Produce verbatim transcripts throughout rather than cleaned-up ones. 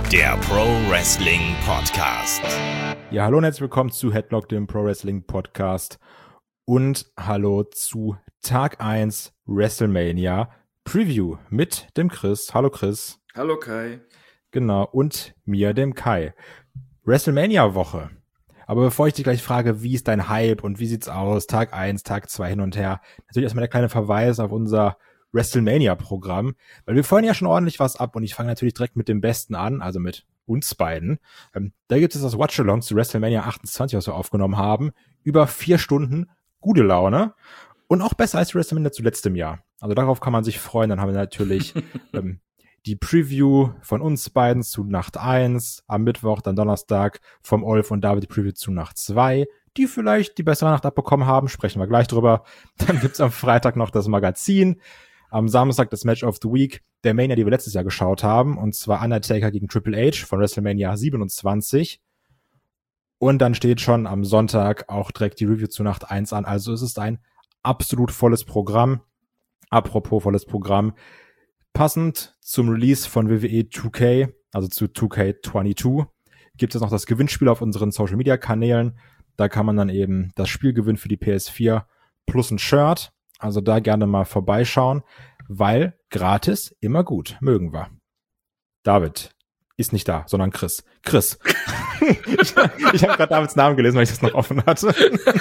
der Pro Wrestling Podcast. Ja, hallo und herzlich willkommen zu Headlock, dem Pro Wrestling Podcast. Und hallo zu Tag eins WrestleMania Preview mit dem Chris. Hallo Chris. Hallo Kai. Genau, und mir, dem Kai. WrestleMania-Woche. Aber bevor ich dich gleich frage, wie ist dein Hype und wie sieht's aus, Tag eins, Tag zwei hin und her, natürlich erstmal der kleine Verweis auf unser WrestleMania-Programm, weil wir feuern ja schon ordentlich was ab und ich fange natürlich direkt mit dem Besten an, also mit uns beiden. Ähm, da gibt es das Watch-Along zu WrestleMania achtundzwanzig, was wir aufgenommen haben. Über vier Stunden gute Laune und auch besser als WrestleMania zuletzt im Jahr. Also darauf kann man sich freuen. Dann haben wir natürlich ähm, die Preview von uns beiden zu Nacht eins, am Mittwoch, dann Donnerstag vom Olf und David die Preview zu Nacht zwei, die vielleicht die bessere Nacht abbekommen haben, sprechen wir gleich drüber. Dann gibt's am Freitag noch das Magazin, am Samstag das Match of the Week, der Mania, die wir letztes Jahr geschaut haben, und zwar Undertaker gegen Triple H von WrestleMania siebenundzwanzig. Und dann steht schon am Sonntag auch direkt die Review zu Nacht eins an. Also es ist ein absolut volles Programm. Apropos volles Programm. Passend zum Release von W W E zwei K, also zu zwei K zweiundzwanzig, gibt es noch das Gewinnspiel auf unseren Social-Media-Kanälen. Da kann man dann eben das Spiel gewinnen für die P S vier plus ein Shirt. Also da gerne mal vorbeischauen, weil gratis immer gut. Mögen wir. David ist nicht da, sondern Chris. Chris. ich ich habe gerade Davids Namen gelesen, weil ich das noch offen hatte.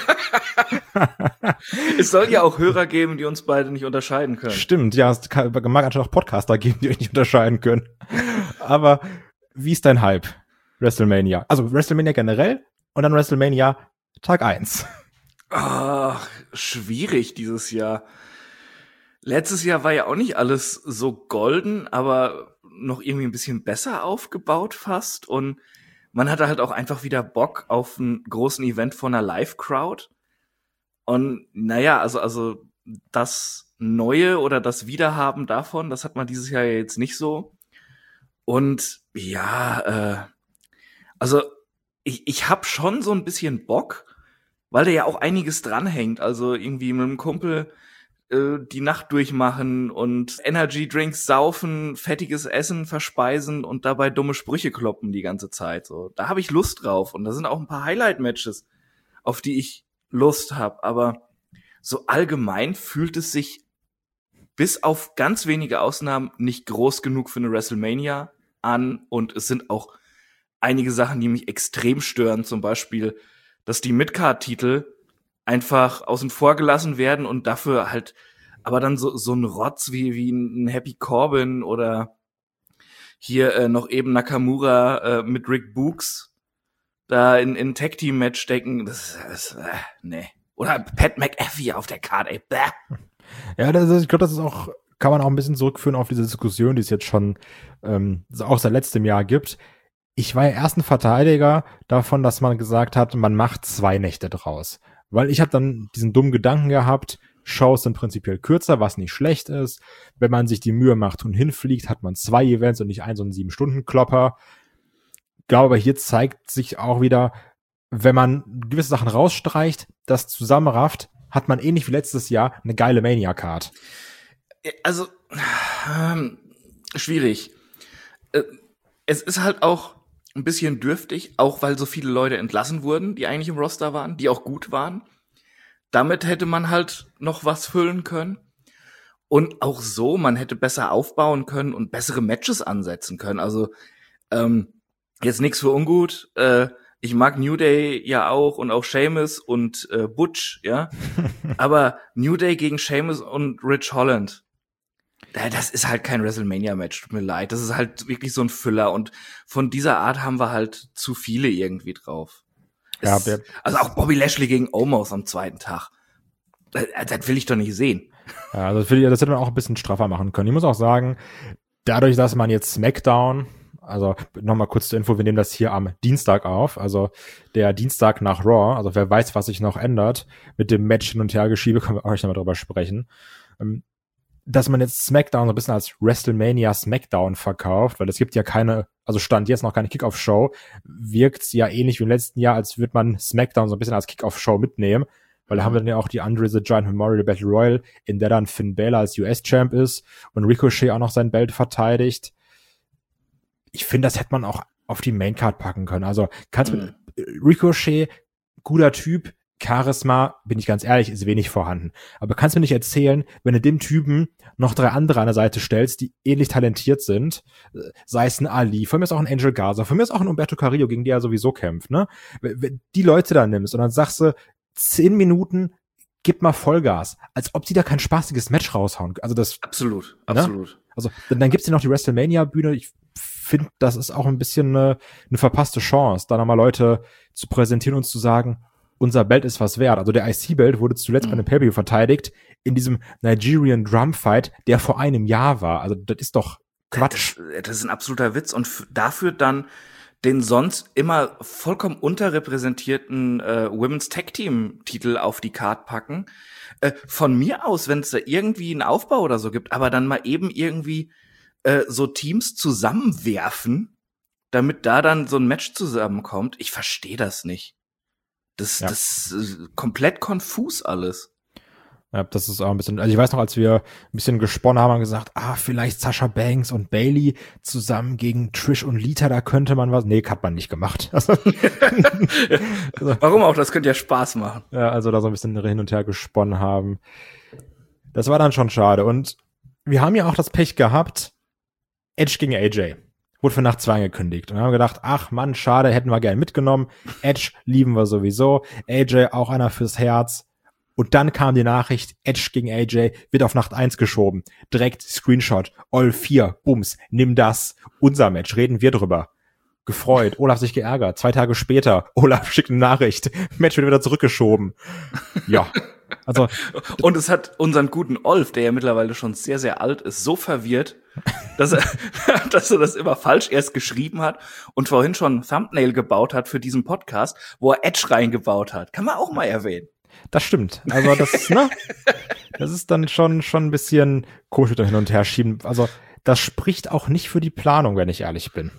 Es soll ja auch Hörer geben, die uns beide nicht unterscheiden können. Stimmt, ja, es kann, mag anscheinend auch Podcaster geben, die euch nicht unterscheiden können. Aber wie ist dein Hype? WrestleMania. Also WrestleMania generell und dann WrestleMania Tag eins. Ach, schwierig dieses Jahr. Letztes Jahr war ja auch nicht alles so golden, aber noch irgendwie ein bisschen besser aufgebaut fast. Und man hatte halt auch einfach wieder Bock auf einen großen Event von einer Live-Crowd. Und naja, also, also das Neue oder das Wiederhaben davon, das hat man dieses Jahr jetzt nicht so. Und ja, äh, also ich, ich hab schon so ein bisschen Bock, weil da ja auch einiges dranhängt. Also irgendwie mit einem Kumpel äh, die Nacht durchmachen und Energy Drinks saufen, fettiges Essen verspeisen und dabei dumme Sprüche kloppen die ganze Zeit. So, da habe ich Lust drauf. Und da sind auch ein paar Highlight-Matches, auf die ich Lust habe. Aber so allgemein fühlt es sich bis auf ganz wenige Ausnahmen nicht groß genug für eine WrestleMania an. Und es sind auch einige Sachen, die mich extrem stören. Zum Beispiel, dass die Midcard-Titel einfach außen vor gelassen werden und dafür halt aber dann so so ein Rotz wie wie ein Happy Corbin oder hier äh, noch eben Nakamura äh, mit Rick Books da in in Tag Team Match stecken, das ist äh, nee. Oder Pat McAfee auf der Karte, ey. Bäh. Ja, das ist, ich glaube, das ist auch, kann man auch ein bisschen zurückführen auf diese Diskussion, die es jetzt schon ähm, auch seit letztem Jahr gibt. Ich war ja erst ein Verteidiger davon, dass man gesagt hat, man macht zwei Nächte draus. Weil ich habe dann diesen dummen Gedanken gehabt, Shows sind prinzipiell kürzer, was nicht schlecht ist. Wenn man sich die Mühe macht und hinfliegt, hat man zwei Events und nicht einen so einen sieben-Stunden-Klopper. Ich glaube, aber hier zeigt sich auch wieder, wenn man gewisse Sachen rausstreicht, das zusammenrafft, hat man ähnlich wie letztes Jahr eine geile Mania-Card. Also, ähm, schwierig. Äh, es ist halt auch ein bisschen dürftig, auch weil so viele Leute entlassen wurden, die eigentlich im Roster waren, die auch gut waren. Damit hätte man halt noch was füllen können. Und auch so, man hätte besser aufbauen können und bessere Matches ansetzen können. Also ähm, jetzt nichts für ungut. Äh, ich mag New Day ja auch und auch Sheamus und äh, Butch, ja. Aber New Day gegen Sheamus und Rich Holland, das ist halt kein WrestleMania-Match, tut mir leid. Das ist halt wirklich so ein Füller. Und von dieser Art haben wir halt zu viele irgendwie drauf. Ja, es, also auch Bobby Lashley gegen Omos am zweiten Tag. Das, das will ich doch nicht sehen. Ja, das, will ich, das hätte man auch ein bisschen straffer machen können. Ich muss auch sagen, dadurch, dass man jetzt SmackDown, also nochmal kurz zur Info, wir nehmen das hier am Dienstag auf, also der Dienstag nach Raw, also wer weiß, was sich noch ändert, mit dem Match hin und her geschiebe, können wir auch nochmal drüber sprechen. Dass man jetzt SmackDown so ein bisschen als WrestleMania SmackDown verkauft, weil es gibt ja keine, also Stand jetzt noch keine Kickoff-Show, wirkt's ja ähnlich wie im letzten Jahr, als würde man SmackDown so ein bisschen als Kickoff-Show mitnehmen, weil da haben wir dann ja auch die Andre the Giant Memorial Battle Royal, in der dann Finn Balor als U S-Champ ist und Ricochet auch noch sein Belt verteidigt. ich finde, das hätte man auch auf die Maincard packen können. Also kannst mhm. mit Ricochet, guter Typ, Charisma, bin ich ganz ehrlich, ist wenig vorhanden. Aber kannst du mir nicht erzählen, wenn du dem Typen noch drei andere an der Seite stellst, die ähnlich talentiert sind, sei es ein Ali, von mir ist auch ein Angel Garza, von mir ist auch ein Umberto Carrillo, gegen die er sowieso kämpft, ne? Wenn die Leute da nimmst und dann sagst du, zehn Minuten, gib mal Vollgas, als ob die da kein spaßiges Match raushauen. Also das absolut, ne? absolut. Also dann, dann gibt's ja noch die WrestleMania-Bühne. Ich finde, das ist auch ein bisschen eine, eine verpasste Chance, da nochmal Leute zu präsentieren und zu sagen, unser Belt ist was wert. Also der I C-Belt wurde zuletzt mhm. bei einem Pay-Per-View verteidigt in diesem Nigerian Drum Fight, der vor einem Jahr war. Also das ist doch Quatsch. Das, das ist ein absoluter Witz. Und f- dafür dann den sonst immer vollkommen unterrepräsentierten äh, Women's Tag Team Titel auf die Card packen. Äh, von mir aus, wenn es da irgendwie einen Aufbau oder so gibt, aber dann mal eben irgendwie äh, so Teams zusammenwerfen, damit da dann so ein Match zusammenkommt. Ich verstehe das nicht. Das, ja. das ist komplett konfus alles. Ja, das ist auch ein bisschen, also ich weiß noch, als wir ein bisschen gesponnen haben, haben gesagt, ah, vielleicht Sasha Banks und Bayley zusammen gegen Trish und Lita, da könnte man was. Nee, hat man nicht gemacht. Also, also, warum auch? Das könnte ja Spaß machen. Ja, also da so ein bisschen hin und her gesponnen haben. Das war dann schon schade. Und wir haben ja auch das Pech gehabt, Edge gegen A J. Wurde für Nacht zwei angekündigt. Und wir haben gedacht, ach Mann, schade, hätten wir gerne mitgenommen. Edge lieben wir sowieso. A J auch einer fürs Herz. Und dann kam die Nachricht, Edge gegen A J wird auf Nacht eins geschoben. Direkt Screenshot, All vier, Bums, nimm das. Unser Match, reden wir drüber. Gefreut, Olaf sich geärgert. Zwei Tage später, Olaf schickt eine Nachricht. Match wird wieder zurückgeschoben. Ja. Also. Und es hat unseren guten Olf, der ja mittlerweile schon sehr, sehr alt ist, so verwirrt, dass er, dass er das immer falsch erst geschrieben hat und vorhin schon ein Thumbnail gebaut hat für diesen Podcast, wo er Edge reingebaut hat. Kann man auch mal erwähnen. Das stimmt. Also das, ne? Das ist dann schon, schon ein bisschen komisch mit dem Hin- und Herschieben. Also das spricht auch nicht für die Planung, wenn ich ehrlich bin.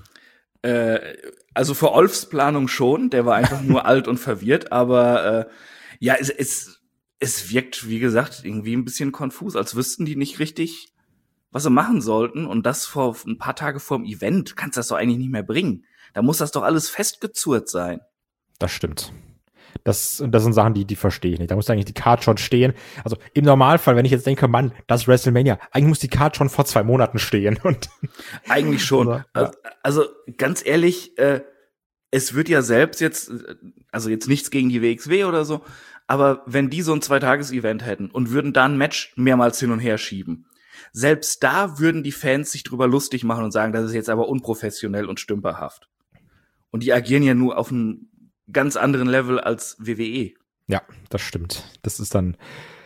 Äh, also für Olfs Planung schon. Der war einfach nur alt und verwirrt. Aber äh, ja, es, es, es wirkt, wie gesagt, irgendwie ein bisschen konfus, als wüssten die nicht richtig, was sie machen sollten. Und das vor ein paar Tage vorm Event kannst du das doch eigentlich nicht mehr bringen. Da muss das doch alles festgezurrt sein. Das stimmt. Das, das sind Sachen, die, die verstehe ich nicht. Da muss eigentlich die Card schon stehen. Also im Normalfall, wenn ich jetzt denke, Mann, das ist WrestleMania, eigentlich muss die Card schon vor zwei Monaten stehen. Und eigentlich schon. Also, ja. also ganz ehrlich, äh, es wird ja selbst jetzt, also jetzt nichts gegen die W X W oder so, aber wenn die so ein Zweitages-Event hätten und würden da ein Match mehrmals hin und her schieben, selbst da würden die Fans sich drüber lustig machen und sagen, das ist jetzt aber unprofessionell und stümperhaft. Und die agieren ja nur auf einem ganz anderen Level als W W E. Ja, das stimmt. Das ist dann,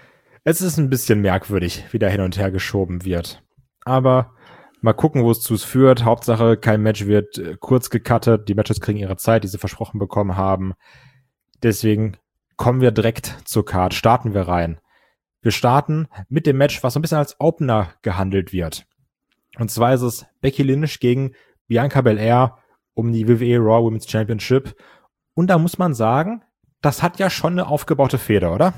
es ist ein bisschen merkwürdig, wie da hin und her geschoben wird. Aber mal gucken, wo es zu es führt. Hauptsache, kein Match wird äh, kurz gecuttet. Die Matches kriegen ihre Zeit, die sie versprochen bekommen haben. Deswegen kommen wir direkt zur Card. Starten wir rein. Wir starten mit dem Match, was so ein bisschen als Opener gehandelt wird. Und zwar ist es Becky Lynch gegen Bianca Belair um die W W E Raw Women's Championship. Und da muss man sagen, das hat ja schon eine aufgebaute Feder, oder?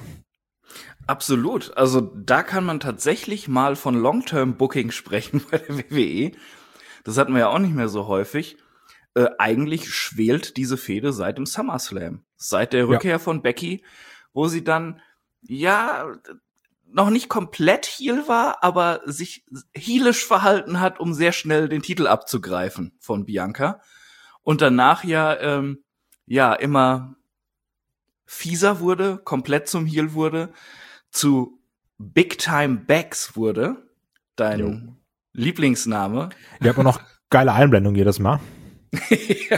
Absolut. Also da kann man tatsächlich mal von Long-Term-Booking sprechen bei der W W E. Das hatten wir ja auch nicht mehr so häufig. Äh, eigentlich schwelt diese Fehde seit dem SummerSlam. Seit der Rückkehr ja. von Becky, wo sie dann, ja, noch nicht komplett heel war, aber sich heelisch verhalten hat, um sehr schnell den Titel abzugreifen von Bianca. Und danach ja, ähm, ja, immer fieser wurde, komplett zum Heel wurde, zu Big Time Bags wurde, dein jo. Lieblingsname. Wir haben auch noch geile Einblendung jedes Mal. Ja.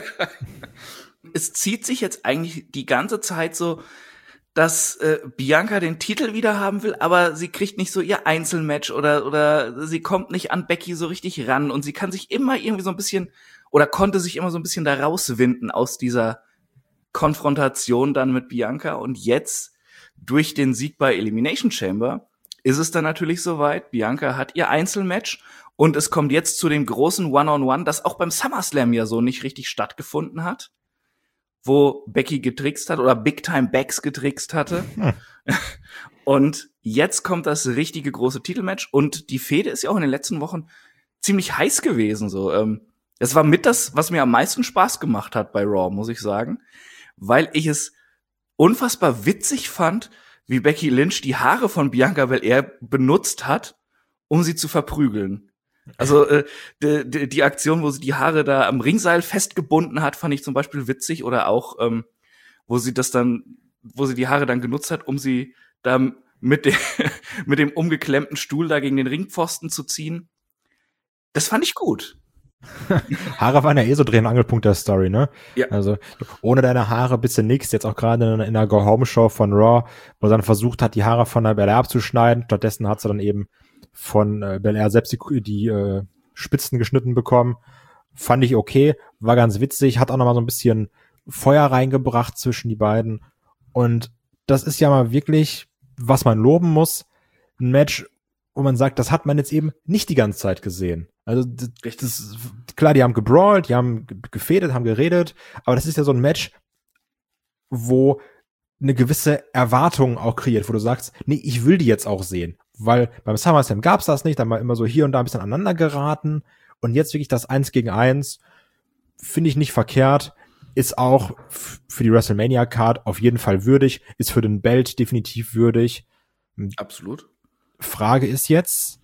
Es zieht sich jetzt eigentlich die ganze Zeit so, dass äh, Bianca den Titel wieder haben will, aber sie kriegt nicht so ihr Einzelmatch oder oder sie kommt nicht an Becky so richtig ran und sie kann sich immer irgendwie so ein bisschen oder konnte sich immer so ein bisschen da rauswinden aus dieser Konfrontation dann mit Bianca. Und jetzt, durch den Sieg bei Elimination Chamber, ist es dann natürlich soweit. Bianca hat ihr Einzelmatch und es kommt jetzt zu dem großen One-on-One, das auch beim SummerSlam ja so nicht richtig stattgefunden hat, wo Becky getrickst hat oder Big Time Bags getrickst hatte. Hm. Und jetzt kommt das richtige große Titelmatch und die Fehde ist ja auch in den letzten Wochen ziemlich heiß gewesen. So, ähm, Es war mit das, was mir am meisten Spaß gemacht hat bei Raw, muss ich sagen, weil ich es unfassbar witzig fand, wie Becky Lynch die Haare von Bianca Belair benutzt hat, um sie zu verprügeln. Also äh, die, die, die Aktion, wo sie die Haare da am Ringseil festgebunden hat, fand ich zum Beispiel witzig. Oder auch, ähm, wo sie das dann, wo sie die Haare dann genutzt hat, um sie da mit, de mit dem umgeklemmten Stuhl da gegen den Ringpfosten zu ziehen. Das fand ich gut. Haare waren ja eh so Dreh- und Angelpunkt der Story, ne? Ja. Also ohne deine Haare bist du nix. Jetzt auch gerade in der Go-Home-Show von Raw, wo sie dann versucht hat, die Haare von der Belair abzuschneiden. Stattdessen hat sie dann eben von äh, Belair selbst die, die äh, Spitzen geschnitten bekommen. Fand ich okay, war ganz witzig, hat auch nochmal so ein bisschen Feuer reingebracht zwischen die beiden. Und das ist ja mal wirklich, was man loben muss, ein Match, wo man sagt, das hat man jetzt eben nicht die ganze Zeit gesehen. Also das, das, klar, die haben gebrawlt, die haben gefädet, haben geredet, aber das ist ja so ein Match, wo eine gewisse Erwartung auch kreiert, wo du sagst, nee, ich will die jetzt auch sehen. Weil beim SummerSlam gab's das nicht, dann war immer so hier und da ein bisschen aneinander geraten und jetzt wirklich das Eins gegen Eins finde ich nicht verkehrt, ist auch für die WrestleMania-Card auf jeden Fall würdig, ist für den Belt definitiv würdig. Absolut. Frage ist jetzt,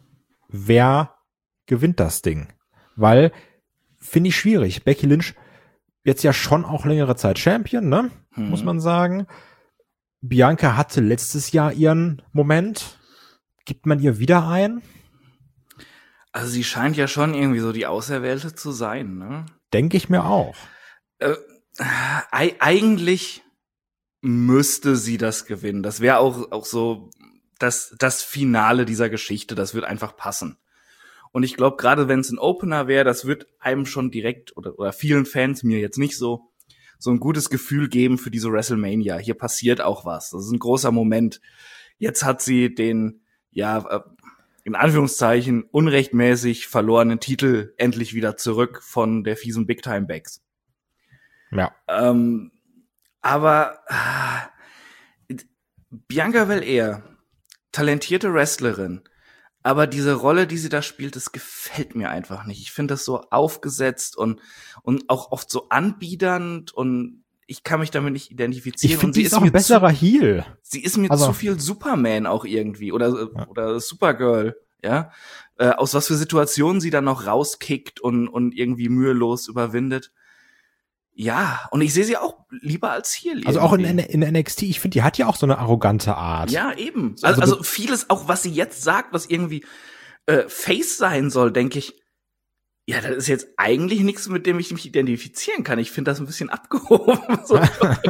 wer gewinnt das Ding? Weil, finde ich schwierig. Becky Lynch jetzt ja schon auch längere Zeit Champion, ne? Hm. Muss man sagen. Bianca hatte letztes Jahr ihren Moment. Gibt man ihr wieder ein? Also sie scheint ja schon irgendwie so die Auserwählte zu sein, ne? Denke ich mir auch. Äh, e- eigentlich müsste sie das gewinnen. Das wäre auch, auch so das, das Finale dieser Geschichte. Das wird einfach passen. Und ich glaube, gerade wenn es ein Opener wäre, das wird einem schon direkt oder, oder vielen Fans, mir jetzt nicht so, so ein gutes Gefühl geben für diese WrestleMania. Hier passiert auch was. Das ist ein großer Moment. Jetzt hat sie den, ja, in Anführungszeichen unrechtmäßig verlorenen Titel endlich wieder zurück von der fiesen Big Time Bags. Ja. Ähm, aber ah, Bianca Belair, talentierte Wrestlerin, aber diese Rolle, die sie da spielt, das gefällt mir einfach nicht. Ich finde das so aufgesetzt und und auch oft so anbiedernd und ich kann mich damit nicht identifizieren. Ich finde, sie sie ist auch ein besserer zu, Heel. Sie ist mir also, zu viel Superman auch irgendwie oder ja. oder Supergirl, ja. Äh, aus was für Situationen sie dann noch rauskickt und und irgendwie mühelos überwindet. Ja, und ich sehe sie auch lieber als Heel. Also irgendwie. Auch in, in N X T, ich finde, die hat ja auch so eine arrogante Art. Ja, eben. Also, also vieles, auch was sie jetzt sagt, was irgendwie äh, Face sein soll, denke ich, ja, das ist jetzt eigentlich nichts, mit dem ich mich identifizieren kann. Ich finde das ein bisschen abgehoben. So.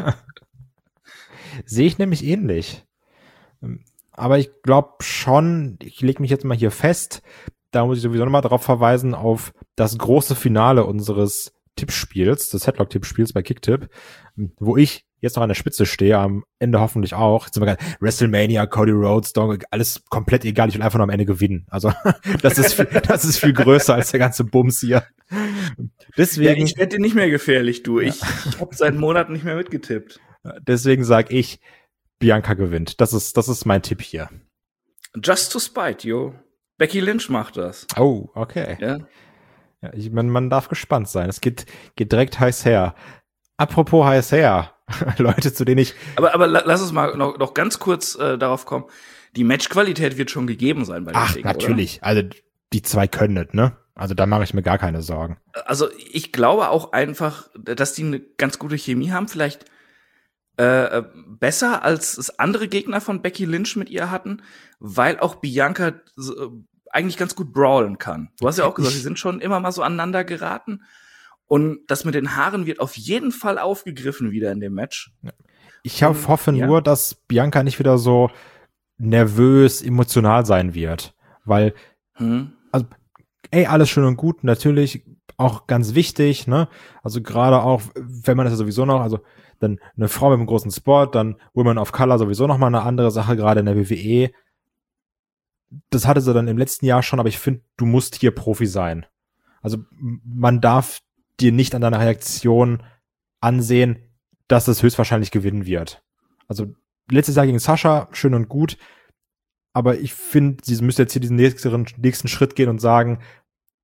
Sehe ich nämlich ähnlich. Aber ich glaube schon, ich lege mich jetzt mal hier fest, da muss ich sowieso nochmal darauf verweisen, auf das große Finale unseres Tippspiels, des Headlock-Tippspiels bei Kicktip, wo ich jetzt noch an der Spitze stehe, am Ende hoffentlich auch. Jetzt sind wir gerade WrestleMania, Cody Rhodes, Dong, alles komplett egal, ich will einfach nur am Ende gewinnen. Also das ist viel, das ist viel größer als der ganze Bums hier. Deswegen, ja, ich werde dir nicht mehr gefährlich, du. Ich, ich habe seit Monaten nicht mehr mitgetippt. Deswegen sage ich, Bianca gewinnt. Das ist, das ist mein Tipp hier. Just to spite, yo. Becky Lynch macht das. Oh, okay. Ja. Ja, ich meine, man darf gespannt sein. Es geht, geht direkt heiß her. Apropos heiß her. Leute, zu denen ich... Aber, aber lass uns mal noch, noch ganz kurz äh, darauf kommen. Die Matchqualität wird schon gegeben sein bei den Ach, Dingen, natürlich. Oder? Also die zwei können es, ne? Also da mache ich mir gar keine Sorgen. Also ich glaube auch einfach, dass die eine ganz gute Chemie haben. Vielleicht äh, besser, als es andere Gegner von Becky Lynch mit ihr hatten, weil auch Bianca äh, eigentlich ganz gut brawlen kann. Du hast ja auch gesagt, sie sind schon immer mal so aneinander geraten. Und das mit den Haaren wird auf jeden Fall aufgegriffen wieder in dem Match. Ich hab, hoffe ja. nur, dass Bianca nicht wieder so nervös, emotional sein wird. Weil, hm. also, ey, alles schön und gut, natürlich auch ganz wichtig, ne? Also gerade auch, wenn man das ja sowieso noch, also dann eine Frau mit einem großen Spot, dann Women of Color sowieso noch mal eine andere Sache, gerade in der W W E. Das hatte sie dann im letzten Jahr schon, aber ich finde, du musst hier Profi sein. Also man darf dir nicht an deiner Reaktion ansehen, dass es höchstwahrscheinlich gewinnen wird. Also letztes Jahr gegen Sascha, schön und gut, aber ich finde, sie müsste jetzt hier diesen nächsten, nächsten Schritt gehen und sagen,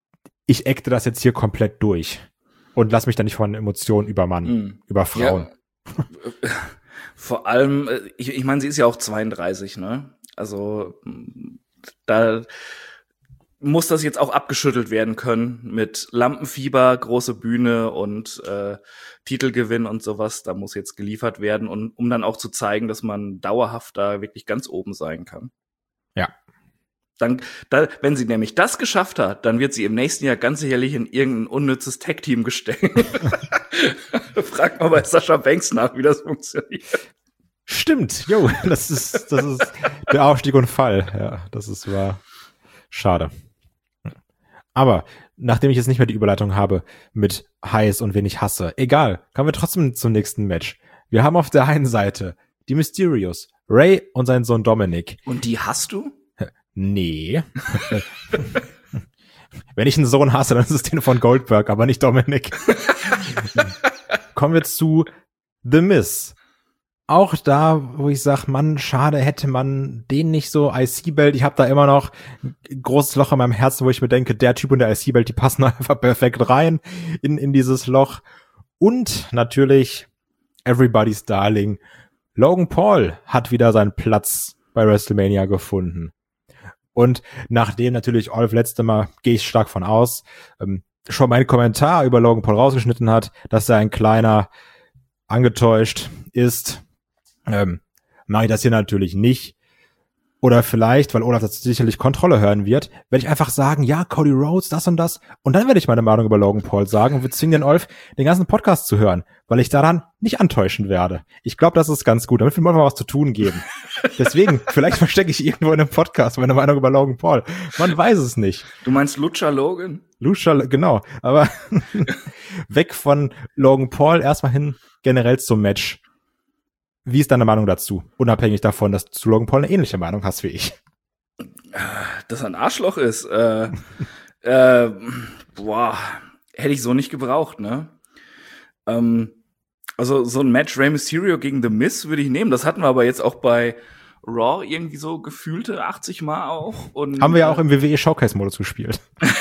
ich acte das jetzt hier komplett durch und lass mich da nicht von Emotionen übermannen, mm. über Frauen. Ja. Vor allem, ich, ich meine, sie ist ja auch zweiunddreißig, ne? Also da muss das jetzt auch abgeschüttelt werden können mit Lampenfieber, große Bühne und äh, Titelgewinn und sowas. Da muss jetzt geliefert werden, und um dann auch zu zeigen, dass man dauerhaft da wirklich ganz oben sein kann. Ja. Dann, da, wenn sie nämlich das geschafft hat, dann wird sie im nächsten Jahr ganz sicherlich in irgendein unnützes Tag-Team gestellt. Frag mal bei Sascha Banks nach, wie das funktioniert. Stimmt, jo, das ist, das ist der Aufstieg und Fall. Ja, das ist wahr. Schade. Aber nachdem ich jetzt nicht mehr die Überleitung habe mit heiß und wen ich hasse, egal, kommen wir trotzdem zum nächsten Match. Wir haben auf der einen Seite die Mysterios, Ray und sein Sohn Dominic. Und die hast du? Nee. Wenn ich einen Sohn hasse, dann ist es den von Goldberg, aber nicht Dominic. Kommen wir zu The Miz. Auch da, wo ich sag, Mann, schade, hätte man den nicht so I C-Belt. Ich habe da immer noch ein großes Loch in meinem Herzen, wo ich mir denke, der Typ und der I C-Belt, die passen einfach perfekt rein in in dieses Loch. Und natürlich Everybody's Darling, Logan Paul hat wieder seinen Platz bei WrestleMania gefunden. Und nachdem natürlich Olf letzte Mal, gehe ich stark von aus, ähm, schon meinen Kommentar über Logan Paul rausgeschnitten hat, dass er ein kleiner angetäuscht ist, ähm, mache ich das hier natürlich nicht. Oder vielleicht, weil Olaf das sicherlich Kontrolle hören wird, werde ich einfach sagen, ja, Cody Rhodes, das und das. Und dann werde ich meine Meinung über Logan Paul sagen und wir zwingen den Olf, den ganzen Podcast zu hören, weil ich daran nicht antäuschen werde. Ich glaube, das ist ganz gut, damit wir mal was zu tun geben. Deswegen, vielleicht verstecke ich irgendwo in einem Podcast meine Meinung über Logan Paul. Man weiß es nicht. Du meinst Lucha Logan? Lucha, genau. Aber weg von Logan Paul, erstmal hin generell zum Match. Wie ist deine Meinung dazu? Unabhängig davon, dass du zu Logan Paul eine ähnliche Meinung hast wie ich. Dass er ein Arschloch ist. Äh, äh, boah, hätte ich so nicht gebraucht, ne? Ähm, also so ein Match Rey Mysterio gegen The Miz würde ich nehmen. Das hatten wir aber jetzt auch bei Raw irgendwie so gefühlte achtzig Mal auch. Und, haben wir ja auch im W W E Showcase-Modus gespielt.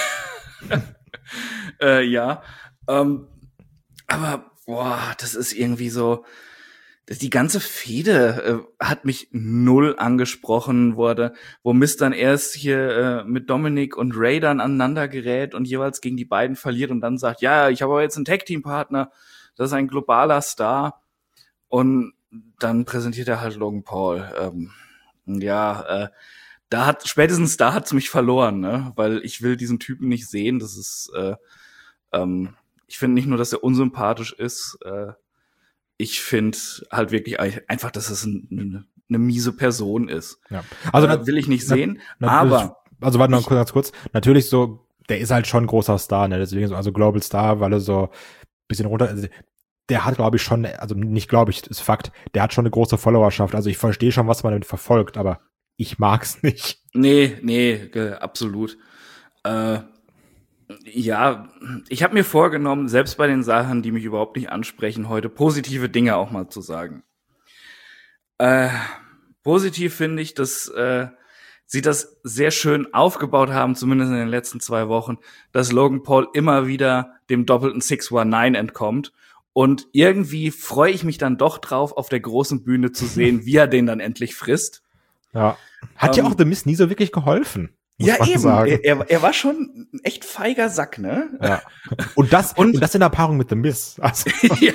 äh, ja. Ähm, aber, boah, das ist irgendwie so... Die ganze Fehde äh, hat mich null angesprochen wurde, wo Miz dann erst hier äh, mit Dominic und Ray dann aneinander gerät und jeweils gegen die beiden verliert und dann sagt, ja, ich habe aber jetzt einen Tag-Team-Partner, das ist ein globaler Star. Und dann präsentiert er halt Logan Paul. Ähm, ja, äh, da hat spätestens da hat's mich verloren, ne? Weil ich will diesen Typen nicht sehen. Das ist, äh, ähm, ich finde nicht nur, dass er unsympathisch ist, äh, ich finde halt wirklich einfach, dass es ein, eine, eine miese Person ist. Ja. Also äh, will ich nicht sehen, na, aber also warte noch kurz, kurz. Natürlich so, der ist halt schon ein großer Star, ne? Deswegen so, also Global Star, weil er so ein bisschen runter, also der hat, glaube ich, schon, also nicht glaube ich, ist Fakt, der hat schon eine große Followerschaft. Also ich verstehe schon, was man damit verfolgt, aber ich mag's nicht. Nee, nee, absolut. Äh, Ja, ich habe mir vorgenommen, selbst bei den Sachen, die mich überhaupt nicht ansprechen, heute positive Dinge auch mal zu sagen. Äh, positiv finde ich, dass äh, sie das sehr schön aufgebaut haben, zumindest in den letzten zwei Wochen, dass Logan Paul immer wieder dem doppelten sechs neunzehn entkommt. Und irgendwie freue ich mich dann doch drauf, auf der großen Bühne zu sehen, wie er den dann endlich frisst. Ja, hat ähm, ja auch The Miz nie so wirklich geholfen. Ja, eben. Er, er war schon ein echt feiger Sack, ne? Ja. Und das, und, und das in der Paarung mit The Miz. Also. Ja.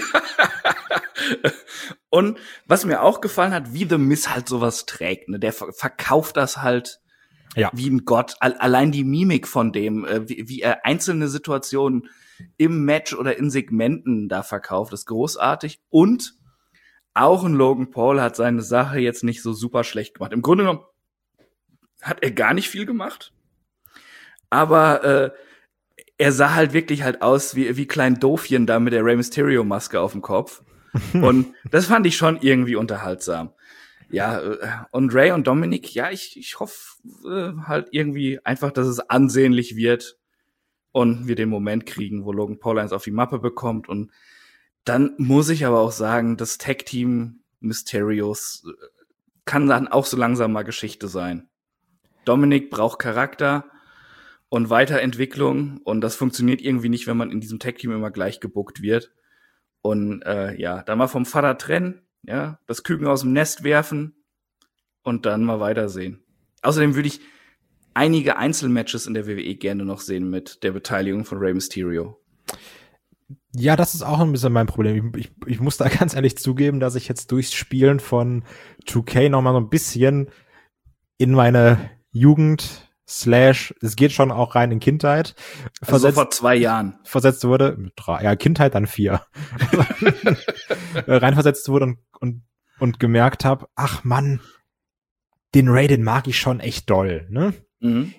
Und was mir auch gefallen hat, wie The Miz halt sowas trägt, ne? Der verkauft das halt ja. wie ein Gott. Allein die Mimik von dem, wie, wie er einzelne Situationen im Match oder in Segmenten da verkauft, ist großartig. Und auch ein Logan Paul hat seine Sache jetzt nicht so super schlecht gemacht. Im Grunde genommen hat er gar nicht viel gemacht, aber äh, er sah halt wirklich halt aus wie wie klein Doofchen da mit der Rey Mysterio Maske auf dem Kopf und das fand ich schon irgendwie unterhaltsam. Ja, äh, und Ray und Dominic, ja, ich ich hoffe äh, halt irgendwie einfach, dass es ansehnlich wird und wir den Moment kriegen, wo Logan Paul eins auf die Mappe bekommt. Und dann muss ich aber auch sagen, das Tag-Team Mysterios kann dann auch so langsam mal Geschichte sein. Dominic braucht Charakter und Weiterentwicklung. Und das funktioniert irgendwie nicht, wenn man in diesem Tag-Team immer gleich gebuckt wird. Und äh, ja, dann mal vom Vater trennen, ja, das Küken aus dem Nest werfen und dann mal weitersehen. Außerdem würde ich einige Einzelmatches in der W W E gerne noch sehen mit der Beteiligung von Rey Mysterio. Ja, das ist auch ein bisschen mein Problem. Ich, ich, ich muss da ganz ehrlich zugeben, dass ich jetzt durchs Spielen von zwei K noch mal so ein bisschen in meine Jugend slash, es geht schon auch rein in Kindheit. Also versetzt, vor zwei Jahren. Versetzt wurde, mit drei, ja, Kindheit dann vier. reinversetzt wurde und, und, und gemerkt habe, ach Mann, den Ray, den mag ich schon echt doll, ne? Mhm.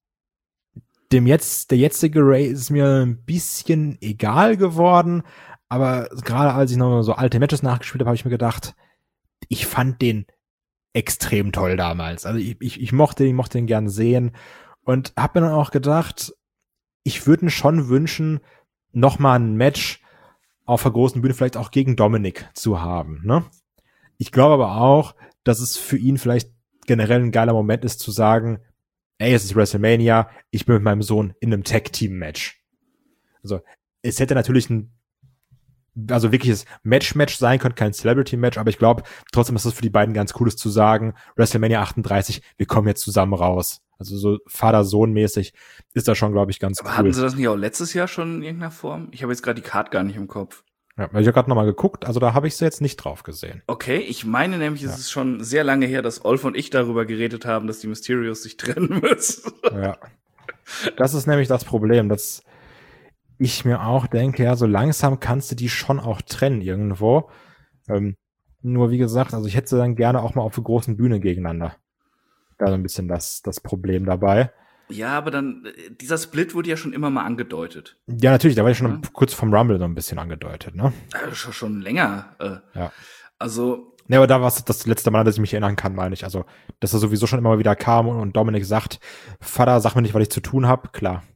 Dem jetzt, der jetzige Ray ist mir ein bisschen egal geworden, aber gerade als ich noch so alte Matches nachgespielt habe, habe ich mir gedacht, ich fand den extrem toll damals. Also ich, ich, ich mochte ihn, mochte ihn gern sehen und habe mir dann auch gedacht, ich würde mir schon wünschen, noch mal ein Match auf der großen Bühne vielleicht auch gegen Dominik zu haben, ne? Ich glaube aber auch, dass es für ihn vielleicht generell ein geiler Moment ist zu sagen, ey, es ist WrestleMania, ich bin mit meinem Sohn in einem Tag-Team-Match. Also es hätte natürlich ein also wirkliches Match-Match sein können, kein Celebrity-Match, aber ich glaube trotzdem, dass es für die beiden ganz cool ist zu sagen, WrestleMania achtunddreißig, wir kommen jetzt zusammen raus. Also so Vater-Sohn-mäßig ist das schon, glaube ich, ganz aber cool. Hatten sie das nicht auch letztes Jahr schon in irgendeiner Form? Ich habe jetzt gerade die Card gar nicht im Kopf. Ja, ich habe gerade nochmal geguckt, also da habe ich sie jetzt nicht drauf gesehen. Okay, ich meine nämlich, ja. Es ist schon sehr lange her, dass Olf und ich darüber geredet haben, dass die Mysterios sich trennen müssen. Ja, das ist nämlich das Problem, dass ich mir auch denke, ja, so langsam kannst du die schon auch trennen irgendwo. Ähm, nur wie gesagt, also ich hätte sie dann gerne auch mal auf der großen Bühne gegeneinander. Da so ein bisschen das, das Problem dabei. Ja, aber dann, dieser Split wurde ja schon immer mal angedeutet. Ja, natürlich, da war ja schon ja. kurz vom Rumble so ein bisschen angedeutet, ne? Ja, schon, schon länger. Äh, ja. Also. Ja, aber da war es das letzte Mal, dass ich mich erinnern kann, meine ich. Also, dass er sowieso schon immer wieder kam und, und Dominik sagt, Vater, sag mir nicht, was ich zu tun habe. Klar.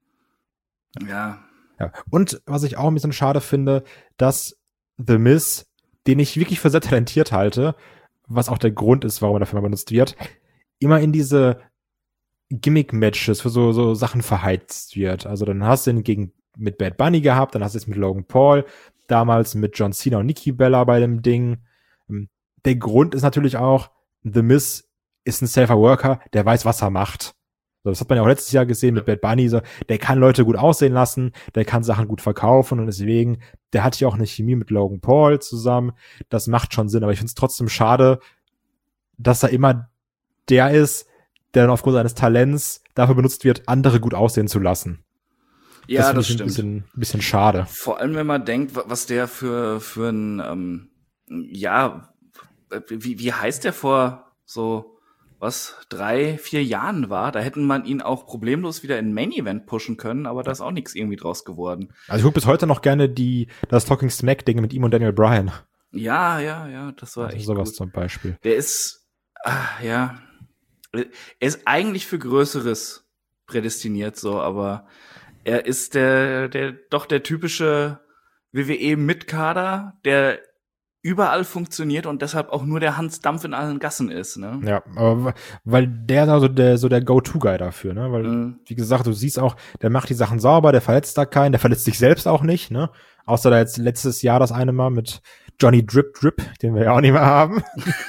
Ja. Ja. Und was ich auch ein bisschen schade finde, dass The Miz, den ich wirklich für sehr talentiert halte, was auch der Grund ist, warum er dafür mal benutzt wird, immer in diese Gimmick-Matches für so, so Sachen verheizt wird. Also dann hast du ihn gegen, mit Bad Bunny gehabt, dann hast du es mit Logan Paul, damals mit John Cena und Nikki Bella bei dem Ding. Der Grund ist natürlich auch, The Miz ist ein safer Worker, der weiß, was er macht. Das hat man ja auch letztes Jahr gesehen mit Bad Bunny, so, der kann Leute gut aussehen lassen, der kann Sachen gut verkaufen und deswegen, der hat ja auch eine Chemie mit Logan Paul zusammen, das macht schon Sinn, aber ich finde es trotzdem schade, dass er immer der ist, der dann aufgrund seines Talents dafür benutzt wird, andere gut aussehen zu lassen. Ja, das, das stimmt. Ein bisschen, bisschen schade. Vor allem, wenn man denkt, was der für, für ein, ähm, ja, wie, wie heißt der vor so, was, drei, vier Jahren war, da hätten man ihn auch problemlos wieder in Main Event pushen können, aber da ist auch nichts irgendwie draus geworden. Also ich gucke bis heute noch gerne die, das Talking Smack Ding mit ihm und Daniel Bryan. Ja, ja, ja, das war also echt sowas gut. Zum Beispiel. Der ist, ah, ja, er ist eigentlich für Größeres prädestiniert, so, aber er ist der, der, doch der typische W W E-Mitkader, der überall funktioniert und deshalb auch nur der Hans Dampf in allen Gassen ist, ne? Ja, aber weil der da so der, so der Go-To-Guy dafür, ne? Weil, mhm. wie gesagt, du siehst auch, der macht die Sachen sauber, der verletzt da keinen, der verletzt sich selbst auch nicht, ne? Außer da jetzt letztes Jahr das eine Mal mit Johnny Drip Drip, den wir ja auch nicht mehr haben.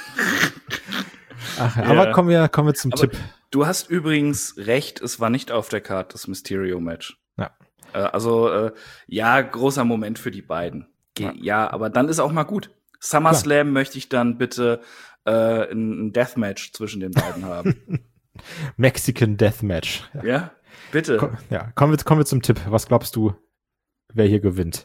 Ach, ja. Aber kommen wir, kommen wir zum aber Tipp. Du hast übrigens recht, es war nicht auf der Card das Mysterio-Match. Ja. Äh, also, äh, ja, großer Moment für die beiden. Ge- ja. ja, aber dann ist auch mal gut. SummerSlam Klar. möchte ich dann bitte äh, ein Deathmatch zwischen den beiden haben. Mexican Deathmatch. Ja, ja bitte. Komm, ja, kommen wir, kommen wir zum Tipp. Was glaubst du, wer hier gewinnt?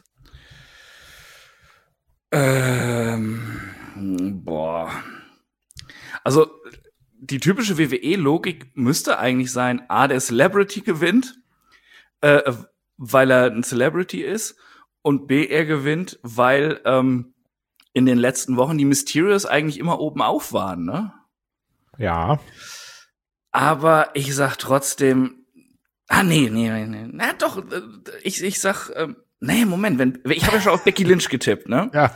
Ähm, boah. Also, die typische W W E-Logik müsste eigentlich sein, A, der Celebrity gewinnt, äh, weil er ein Celebrity ist, und B, er gewinnt, weil ähm, in den letzten Wochen die Mysterios eigentlich immer oben auf waren, ne? Ja. Aber ich sag trotzdem, ah, nee, nee, nee, nee. Na doch, ich, ich sag, ähm, nee, Moment, wenn, ich habe ja schon auf Becky Lynch getippt, ne? Ja.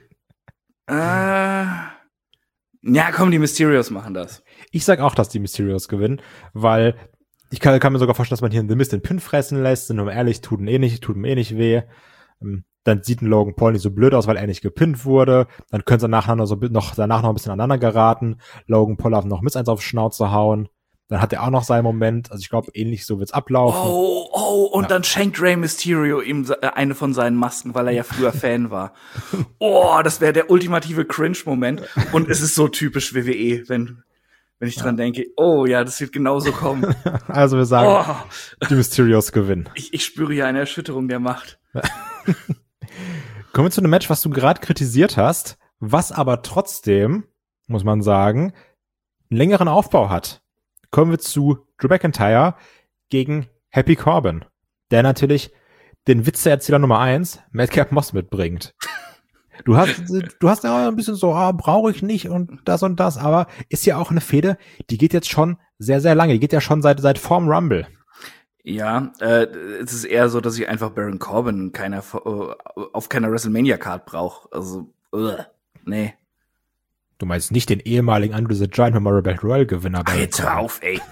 äh, ja, komm, die Mysterios machen das. Ich sag auch, dass die Mysterios gewinnen, weil ich kann, kann mir sogar vorstellen, dass man hier The Miz den Pin fressen lässt, sind wir mal ehrlich, tut ihm eh nicht, tut ihm eh nicht weh. Dann sieht ein Logan Paul nicht so blöd aus, weil er nicht gepinnt wurde. Dann können sie nachher noch, so, noch danach noch ein bisschen aneinander geraten. Logan Paul darf noch Miz eins auf die Schnauze hauen. Dann hat er auch noch seinen Moment. Also ich glaube, ähnlich so wird's ablaufen. Oh, oh, und ja. dann schenkt Rey Mysterio ihm eine von seinen Masken, weil er ja früher Fan war. Oh, das wäre der ultimative Cringe-Moment. Und es ist so typisch W W E, wenn wenn ich dran ja. denke, oh ja, das wird genauso kommen. Also wir sagen, oh. die Mysterios gewinnen. Ich, ich spüre ja eine Erschütterung der Macht. Kommen wir zu einem Match, was du gerade kritisiert hast, was aber trotzdem, muss man sagen, einen längeren Aufbau hat. Kommen wir zu Drew McIntyre gegen Happy Corbin, der natürlich den Witzeerzähler Nummer eins, Madcap Moss, mitbringt. Du hast, du hast ja ein bisschen so, ah, brauche ich nicht und das und das, aber ist ja auch eine Fehde, die geht jetzt schon sehr, sehr lange. Die geht ja schon seit, seit vorm Rumble. Ja, äh, es ist eher so, dass ich einfach Baron Corbin keiner, äh, auf keiner WrestleMania-Card brauche. Also, uh, nee. Du meinst nicht den ehemaligen Andre the Giant Memorial Battle Royal Gewinner. Ach, jetzt hör auf, ey.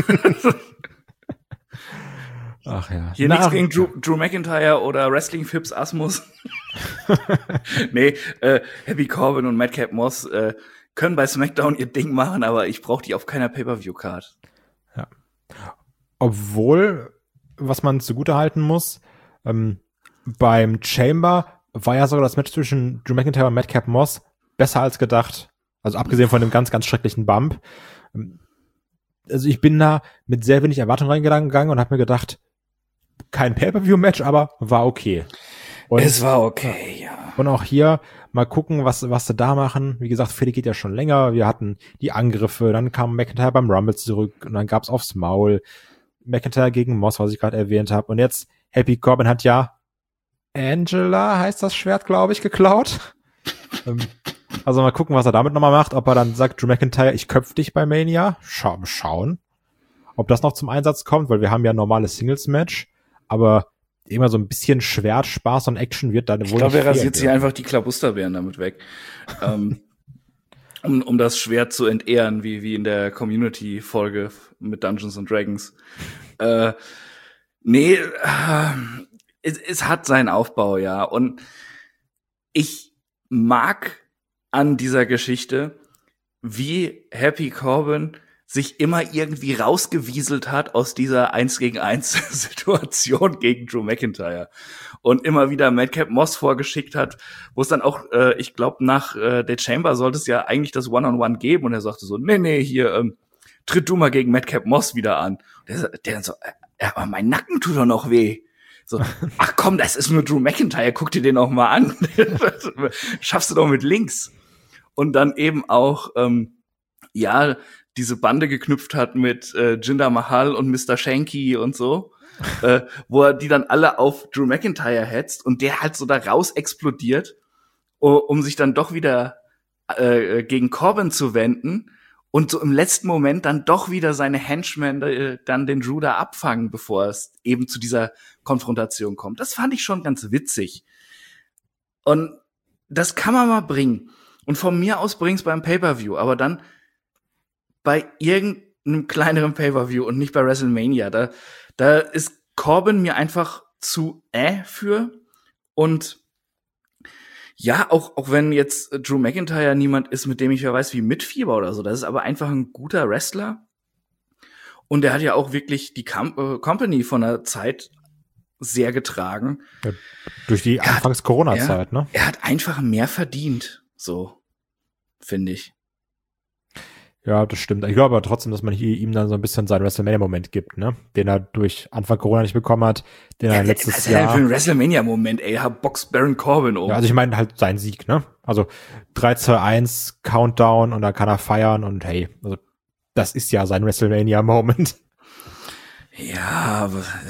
Ach ja. Hier nichts gegen Drew, Drew McIntyre oder Wrestling Phipps Asmus. Nee, äh, Happy Corbin und Madcap Moss äh, können bei SmackDown ihr Ding machen, aber ich brauche die auf keiner Pay-Per-View-Card. Ja. Obwohl, was man zugutehalten muss, ähm, beim Chamber war ja sogar das Match zwischen Drew McIntyre und Madcap Moss besser als gedacht. Also abgesehen von dem ganz, ganz schrecklichen Bump. Also ich bin da mit sehr wenig Erwartung reingegangen und habe mir gedacht, kein Pay-Per-View-Match, aber war okay. Und, es war okay, ja. Und auch hier mal gucken, was was sie da machen. Wie gesagt, Fede geht ja schon länger. Wir hatten die Angriffe, dann kam McIntyre beim Rumble zurück und dann gab's aufs Maul. McIntyre gegen Moss, was ich gerade erwähnt habe. Und jetzt, Happy Corbin hat ja Angela, heißt das Schwert, glaube ich, geklaut. Also mal gucken, was er damit nochmal macht. Ob er dann sagt, Drew McIntyre, ich köpf dich bei Mania. Scha- schauen. Ob das noch zum Einsatz kommt, weil wir haben ja ein normales Singles-Match. Aber immer so ein bisschen Schwert, Spaß und Action wird da wohl Ich glaube, er rasiert sich ja. einfach die Klabusterbeeren damit weg. ähm, um, um das Schwert zu entehren, wie, wie in der Community-Folge mit Dungeons and Dragons. Äh, nee, äh, es, es hat seinen Aufbau, ja. Und ich mag an dieser Geschichte, wie Happy Corbin sich immer irgendwie rausgewieselt hat aus dieser eins gegen eins Situation gegen Drew McIntyre und immer wieder Madcap Moss vorgeschickt hat, wo es dann auch, äh, ich glaube, nach äh, der Chamber sollte es ja eigentlich das One-on-One geben und er sagte so, nee, nee, hier, ähm, tritt du mal gegen Madcap Moss wieder an. Und der, der dann so, äh, aber mein Nacken tut doch noch weh. So, ach komm, das ist nur Drew McIntyre, guck dir den auch mal an. Schaffst du doch mit links. Und dann eben auch, ähm, ja, diese Bande geknüpft hat mit äh, Jinder Mahal und Mister Shanky und so, äh, wo er die dann alle auf Drew McIntyre hetzt und der halt so da raus explodiert, uh, um sich dann doch wieder äh, gegen Corbin zu wenden und so im letzten Moment dann doch wieder seine Henchmen äh, dann den Drew da abfangen, bevor es eben zu dieser Konfrontation kommt. Das fand ich schon ganz witzig. Und das kann man mal bringen. Und von mir aus bring's beim Pay-Per-View, aber dann bei irgendeinem kleineren Pay-Per-View und nicht bei WrestleMania. Da, da ist Corbin mir einfach zu äh für. Und ja, auch, auch wenn jetzt Drew McIntyre niemand ist, mit dem ich ja weiß, wie mitfieber oder so. Das ist aber einfach ein guter Wrestler. Und der hat ja auch wirklich die Com- äh, Company von der Zeit sehr getragen. Ja, durch die Anfangs-Corona-Zeit, ne? Er hat einfach mehr verdient. So, finde ich. Ja, das stimmt. Ich glaube aber trotzdem, dass man hier ihm dann so ein bisschen seinen WrestleMania-Moment gibt, ne? Den er durch Anfang Corona nicht bekommen hat, den ja, er letztes was ist Jahr. Was ist denn für ein WrestleMania-Moment, ey? Er boxt Baron Corbin um. Ja, also ich meine halt seinen Sieg, ne? Also drei, zwei, eins, Countdown und dann kann er feiern und hey, also das ist ja sein WrestleMania-Moment. Ja,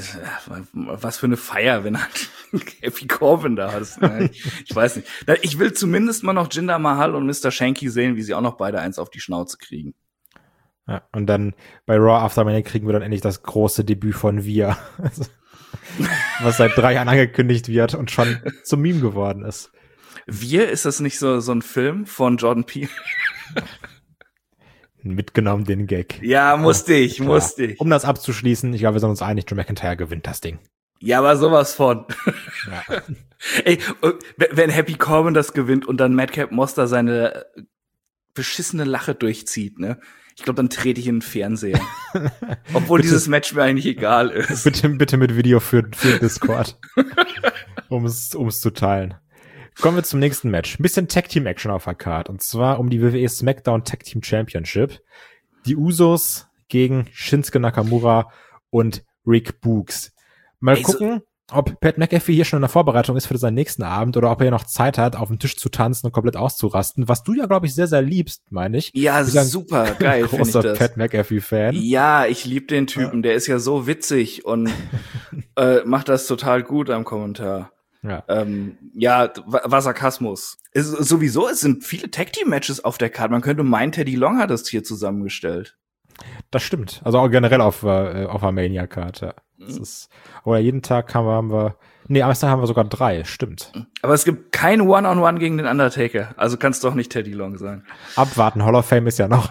was für eine Feier, wenn er Happy Corbin da hat. Ich weiß nicht. Ich will zumindest mal noch Jinder Mahal und Mister Shanky sehen, wie sie auch noch beide eins auf die Schnauze kriegen. Ja, und dann bei Raw After Mania kriegen wir dann endlich das große Debüt von Wir. Also, was seit drei Jahren angekündigt wird und schon zum Meme geworden ist. Wir, ist das nicht so, so ein Film von Jordan Peele? Mitgenommen den Gag. Ja, musste ich, Klar. musste ich. Um das abzuschließen, ich glaube, wir sind uns einig, Drew McIntyre gewinnt das Ding. Ja, aber sowas von. Ja. Ey, wenn Happy Corbin das gewinnt und dann Madcap Monster seine beschissene Lache durchzieht, ne? Ich glaube, dann trete ich in den Fernseher. Obwohl bitte, dieses Match mir eigentlich egal ist. Bitte, bitte mit Video für, für Discord. um es um es zu teilen. Kommen wir zum nächsten Match. Ein bisschen Tag-Team-Action auf der Card. Und zwar um die W W E SmackDown Tag-Team Championship. Die Usos gegen Shinsuke Nakamura und Rick Boogs. Mal Ey, so gucken, ob Pat McAfee hier schon in der Vorbereitung ist für seinen nächsten Abend oder ob er noch Zeit hat, auf dem Tisch zu tanzen und komplett auszurasten. Was du ja, glaube ich, sehr, sehr liebst, meine ich. Ja, super geil, finde ich großer das. Pat McAfee-Fan. Ja, ich liebe den Typen. Ja. Der ist ja so witzig und äh, macht das total gut am Kommentar. Ja, ähm, ja, war Sarkasmus. Es, sowieso, es sind viele Tag-Team-Matches auf der Karte. Man könnte meinen, Teddy Long hat das hier zusammengestellt. Das stimmt. Also auch generell auf, äh, auf der Mania-Karte. Ja. Das ist, oder jeden Tag haben wir, haben wir, nee, am Tag haben wir sogar drei, stimmt. Aber es gibt kein One-on-One gegen den Undertaker. Also kann es doch nicht Teddy Long sein. Abwarten, Hall of Fame ist ja noch.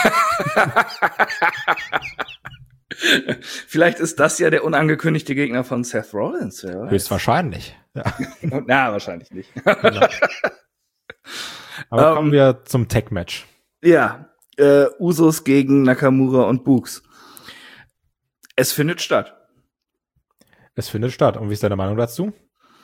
Vielleicht ist das ja der unangekündigte Gegner von Seth Rollins. Ja, höchstwahrscheinlich. Ja. Na, wahrscheinlich nicht. Genau. Aber um, kommen wir zum Tag-Match. Ja, äh, Usos gegen Nakamura und Boogs. Es findet statt. Es findet statt. Und wie ist deine Meinung dazu?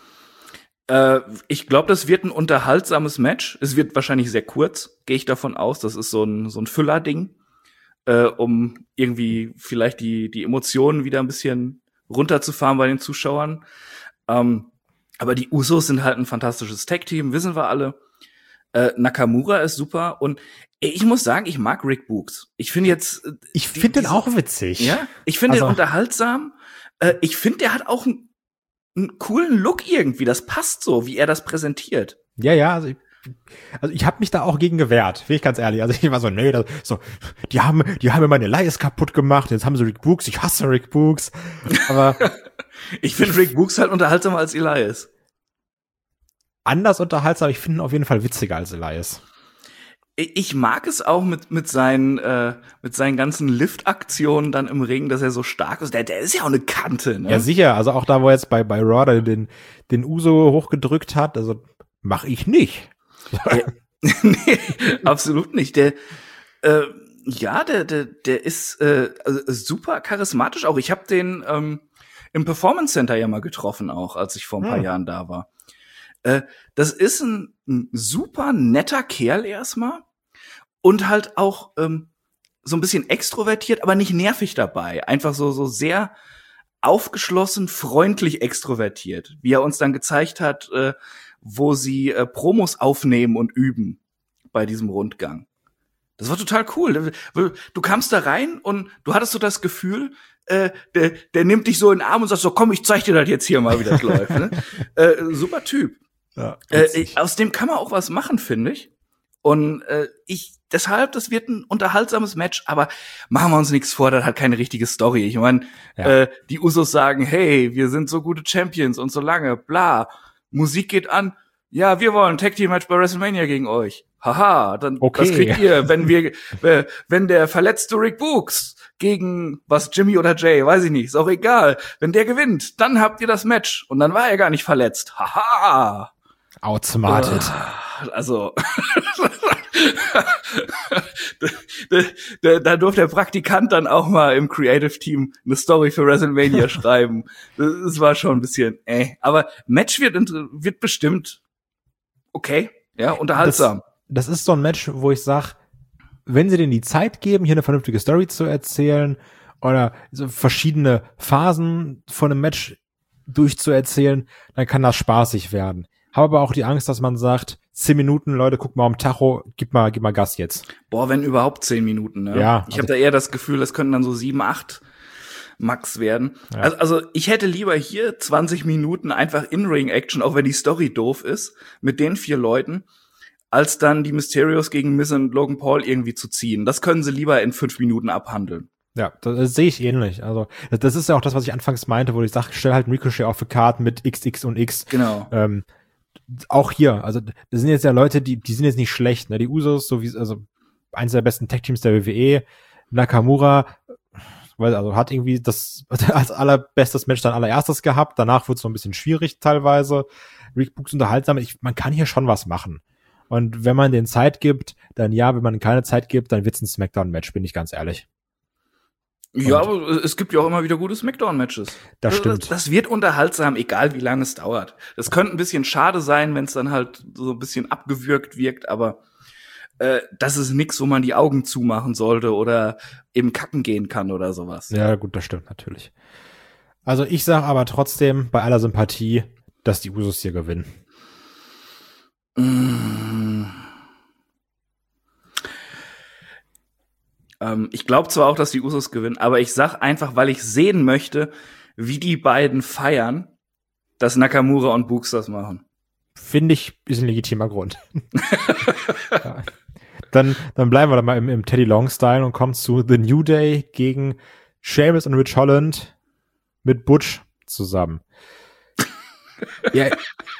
Äh, ich glaube, das wird ein unterhaltsames Match. Es wird wahrscheinlich sehr kurz, gehe ich davon aus. Das ist so ein, so ein Füller-Ding, äh, um irgendwie vielleicht die, die Emotionen wieder ein bisschen runterzufahren bei den Zuschauern. Ähm, aber die Usos sind halt ein fantastisches Tag-Team, wissen wir alle. Äh, Nakamura ist super und ich muss sagen, ich mag Rick Boogs. Ich finde jetzt Ich finde den auch witzig. Ja, ich finde also, den unterhaltsam. Äh, ich finde, der hat auch einen, einen coolen Look irgendwie. Das passt so, wie er das präsentiert. Ja, ja, also ich, also ich habe mich da auch gegen gewehrt, bin ich ganz ehrlich. Also ich war so, nee, das, so, die haben, die haben mir meine Elias kaputt gemacht. Jetzt haben sie Rick Boogs. Ich hasse Rick Boogs. Aber ich finde Rick Boogs halt unterhaltsamer als Elias. Anders unterhaltsam. Ich finde ihn auf jeden Fall witziger als Elias. Ich mag es auch mit mit seinen äh, mit seinen ganzen Lift-Aktionen dann im Ring, dass er so stark ist. Der, der ist ja auch eine Kante, ne? Ja, sicher. Also auch da, wo er jetzt bei bei Raw den den Uso hochgedrückt hat, also mach ich nicht. Der, nee, absolut nicht. Der äh, ja, der der der ist äh, super charismatisch auch. Ich habe den ähm, im Performance Center ja mal getroffen auch, als ich vor ein paar hm. Jahren da war. Äh, das ist ein, ein super netter Kerl erstmal. Und halt auch ähm, so ein bisschen extrovertiert, aber nicht nervig dabei. Einfach so so sehr aufgeschlossen, freundlich extrovertiert. Wie er uns dann gezeigt hat, äh, wo sie äh, Promos aufnehmen und üben bei diesem Rundgang. Das war total cool. Du kamst da rein und du hattest so das Gefühl, äh, der, der nimmt dich so in den Arm und sagt so, komm, ich zeig dir das jetzt hier mal, wie das läuft. Ne? Äh, super Typ. Ja, äh, aus dem kann man auch was machen, finde ich. Und äh, ich deshalb, das wird ein unterhaltsames Match, aber machen wir uns nichts vor, das hat keine richtige Story. Ich meine, ja. äh, die Usos sagen, hey, wir sind so gute Champions und so lange, bla. Musik geht an, ja, wir wollen ein Tag-Team-Match bei WrestleMania gegen euch. Haha, dann okay. Das kriegt ihr, wenn wir, äh, wenn der verletzte Rick Boogs gegen was Jimmy oder Jay, weiß ich nicht, ist auch egal. Wenn der gewinnt, dann habt ihr das Match. Und dann war er gar nicht verletzt. Haha. Outsmarted. Uh, also da, da, da durfte der Praktikant dann auch mal im Creative Team eine Story für WrestleMania schreiben. Das, das war schon ein bisschen äh. Aber Match wird, wird bestimmt okay, ja, unterhaltsam. Das, das ist so ein Match, wo ich sag, wenn sie denen die Zeit geben, hier eine vernünftige Story zu erzählen oder so verschiedene Phasen von einem Match durchzuerzählen, dann kann das spaßig werden. Habe aber auch die Angst, dass man sagt, zehn Minuten, Leute, guck mal am Tacho, gib mal, gib mal Gas jetzt. Boah, wenn überhaupt zehn Minuten, ne? Ja. Ich also, habe da eher das Gefühl, es könnten dann so sieben, acht Max werden. Ja. Also, also ich hätte lieber hier zwanzig Minuten einfach In-Ring-Action, auch wenn die Story doof ist, mit den vier Leuten, als dann die Mysterios gegen Miz und Logan Paul irgendwie zu ziehen. Das können sie lieber in fünf Minuten abhandeln. Ja, das, das sehe ich ähnlich. Also das, das ist ja auch das, was ich anfangs meinte, wo ich sage, stell halt ein Ricochet auf eine Karte mit X X und X. Genau. Ähm, auch hier, also das sind jetzt ja Leute, die die sind jetzt nicht schlecht, ne? Die Usos, so wie also eins der besten Tag-Teams der W W E. Nakamura, weil also hat irgendwie das als allerbestes Match dann allererstes gehabt. Danach wurde es so ein bisschen schwierig teilweise. Rick Books unterhaltsam. Ich, man kann hier schon was machen. Und wenn man den Zeit gibt, dann ja. Wenn man keine Zeit gibt, dann wird es ein Smackdown-Match, bin ich ganz ehrlich. Ja, und aber es gibt ja auch immer wieder gute Smackdown-Matches. Das stimmt. Das, das wird unterhaltsam, egal wie lange es dauert. Das könnte ein bisschen schade sein, wenn es dann halt so ein bisschen abgewürgt wirkt, aber äh, das ist nix, wo man die Augen zumachen sollte oder eben kacken gehen kann oder sowas. Ja, gut, das stimmt natürlich. Also ich sage aber trotzdem bei aller Sympathie, dass die Usos hier gewinnen. Mmh. Ähm, ich glaube zwar auch, dass die Usos gewinnen, aber ich sag einfach, weil ich sehen möchte, wie die beiden feiern, dass Nakamura und Books das machen. Finde ich, ist ein legitimer Grund. Ja. Dann, dann bleiben wir da mal im, im Teddy Long-Style und kommen zu The New Day gegen Sheamus und Rich Holland mit Butch zusammen. Ja.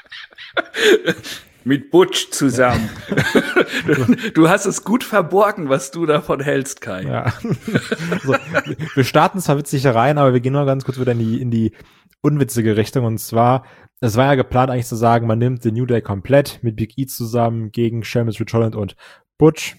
Mit Butch zusammen. du, du hast es gut verborgen, was du davon hältst, Kai. Ja. Also, wir starten zwar witzig rein, aber wir gehen nur ganz kurz wieder in die, in die unwitzige Richtung. Und zwar, es war ja geplant eigentlich zu sagen, man nimmt The New Day komplett mit Big E zusammen gegen Sheamus, Rich Holland und Butch.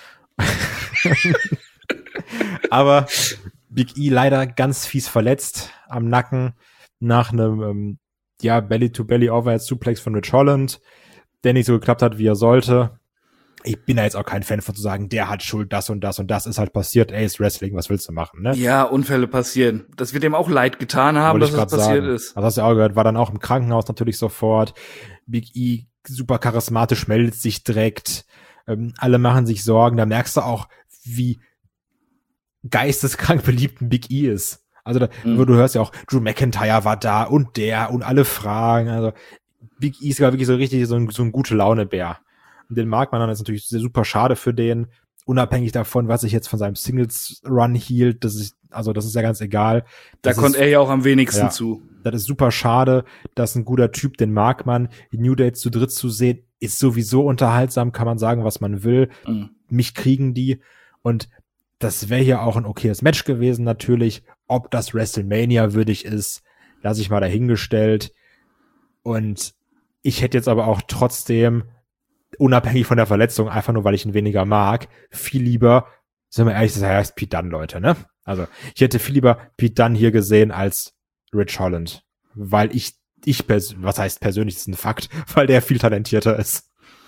Aber Big E leider ganz fies verletzt am Nacken nach einem ähm, ja, Belly-to-Belly-Overhead-Suplex von Rich Holland, der nicht so geklappt hat, wie er sollte. Ich bin da jetzt auch kein Fan von zu sagen, der hat Schuld, das und das und das ist halt passiert. Ey, ist Wrestling, was willst du machen, ne? Ja, Unfälle passieren. Das wird ihm auch leid getan haben, dass das passiert sagen. ist. Also hast du ja auch gehört, war dann auch im Krankenhaus natürlich sofort. Big E, super charismatisch, meldet sich direkt. Ähm, alle machen sich Sorgen. Da merkst du auch, wie geisteskrank beliebt ein Big E ist. Also da, mhm. du hörst ja auch, Drew McIntyre war da und der und alle fragen. Also Big E ist gar wirklich so richtig so ein, so ein gute Laune-Bär. Und den mag man dann, das ist natürlich sehr, super schade für den, unabhängig davon, was sich jetzt von seinem Singles-Run hielt. Das ist, also das ist ja ganz egal. Das da konnte er ja auch am wenigsten ja, zu. Das ist super schade. Das ist ein guter Typ, den mag man. Die New Day zu dritt zu sehen, ist sowieso unterhaltsam, kann man sagen, was man will. Mhm. Mich kriegen die. Und das wäre hier auch ein okayes Match gewesen, natürlich. Ob das WrestleMania würdig ist, lasse ich mal dahingestellt. Und ich hätte jetzt aber auch trotzdem, unabhängig von der Verletzung, einfach nur, weil ich ihn weniger mag, viel lieber, sind wir ehrlich, das heißt Pete Dunne, Leute, ne? Also, ich hätte viel lieber Pete Dunne hier gesehen als Rich Holland. Weil ich, ich, pers- was heißt persönlich, das ist ein Fakt, weil der viel talentierter ist.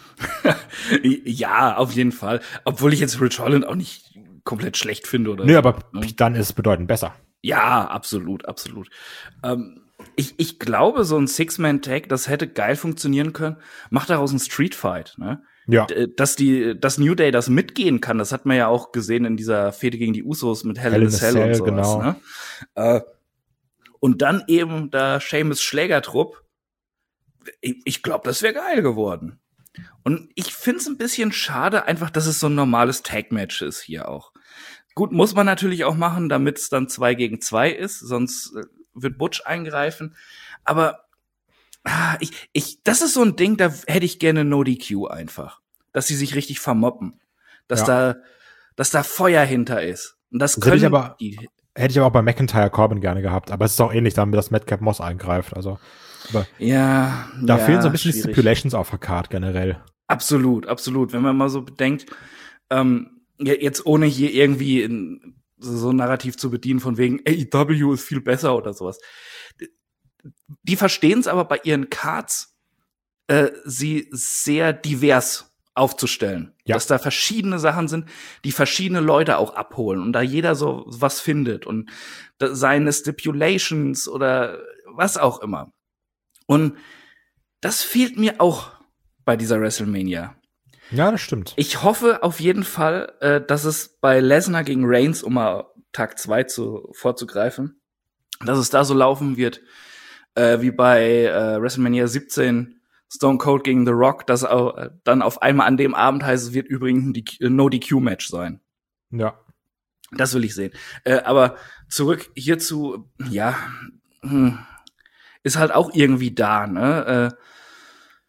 Ja, auf jeden Fall. Obwohl ich jetzt Rich Holland auch nicht komplett schlecht finde, oder? Nö, so, aber ne? Pete Dunne ist bedeutend besser. Ja, absolut, absolut. Ähm, ich, ich glaube, so ein Six-Man-Tag, das hätte geil funktionieren können. Macht daraus einen Street-Fight, ne? Ja. D- Dass die, dass New Day das mitgehen kann, das hat man ja auch gesehen in dieser Fehde gegen die Usos mit Hell, Hell in a Cell, Cell und sowas, genau. Ne? Äh, und dann eben da Sheamus Schlägertrupp. Ich, ich glaube, das wäre geil geworden. Und ich find's ein bisschen schade, einfach, dass es so ein normales Tag-Match ist hier auch. Gut, muss man natürlich auch machen, damit es dann zwei gegen zwei ist, sonst wird Butch eingreifen. Aber ah, ich, ich, das ist so ein Ding, da hätte ich gerne No D Q einfach. Dass sie sich richtig vermoppen. Dass ja. da, dass da Feuer hinter ist. Und das, das können hätte ich aber, die. Hätte ich aber auch bei McIntyre Corbin gerne gehabt. Aber es ist auch ähnlich, damit das Madcap Moss eingreift. Also, aber ja. Da ja, fehlen so ein bisschen schwierig. die Stipulations auf der Card generell. Absolut, absolut. Wenn man mal so bedenkt, ähm, jetzt ohne hier irgendwie in, so ein Narrativ zu bedienen von wegen A E W ist viel besser oder sowas. Die verstehen es aber bei ihren Cards, äh, sie sehr divers aufzustellen. Ja. Dass da verschiedene Sachen sind, die verschiedene Leute auch abholen und da jeder so was findet und seine Stipulations oder was auch immer. Und das fehlt mir auch bei dieser WrestleMania. Ja, das stimmt. Ich hoffe auf jeden Fall, äh, dass es bei Lesnar gegen Reigns, um mal Tag zwei zu, vorzugreifen, dass es da so laufen wird, äh, wie bei äh, WrestleMania siebzehn Stone Cold gegen The Rock, dass auch, äh, dann auf einmal an dem Abend heißt, es wird übrigens ein D Q, äh, No-D Q-Match sein. Ja. Das will ich sehen. Äh, aber zurück hierzu, ja, hm, ist halt auch irgendwie da, ne? Äh,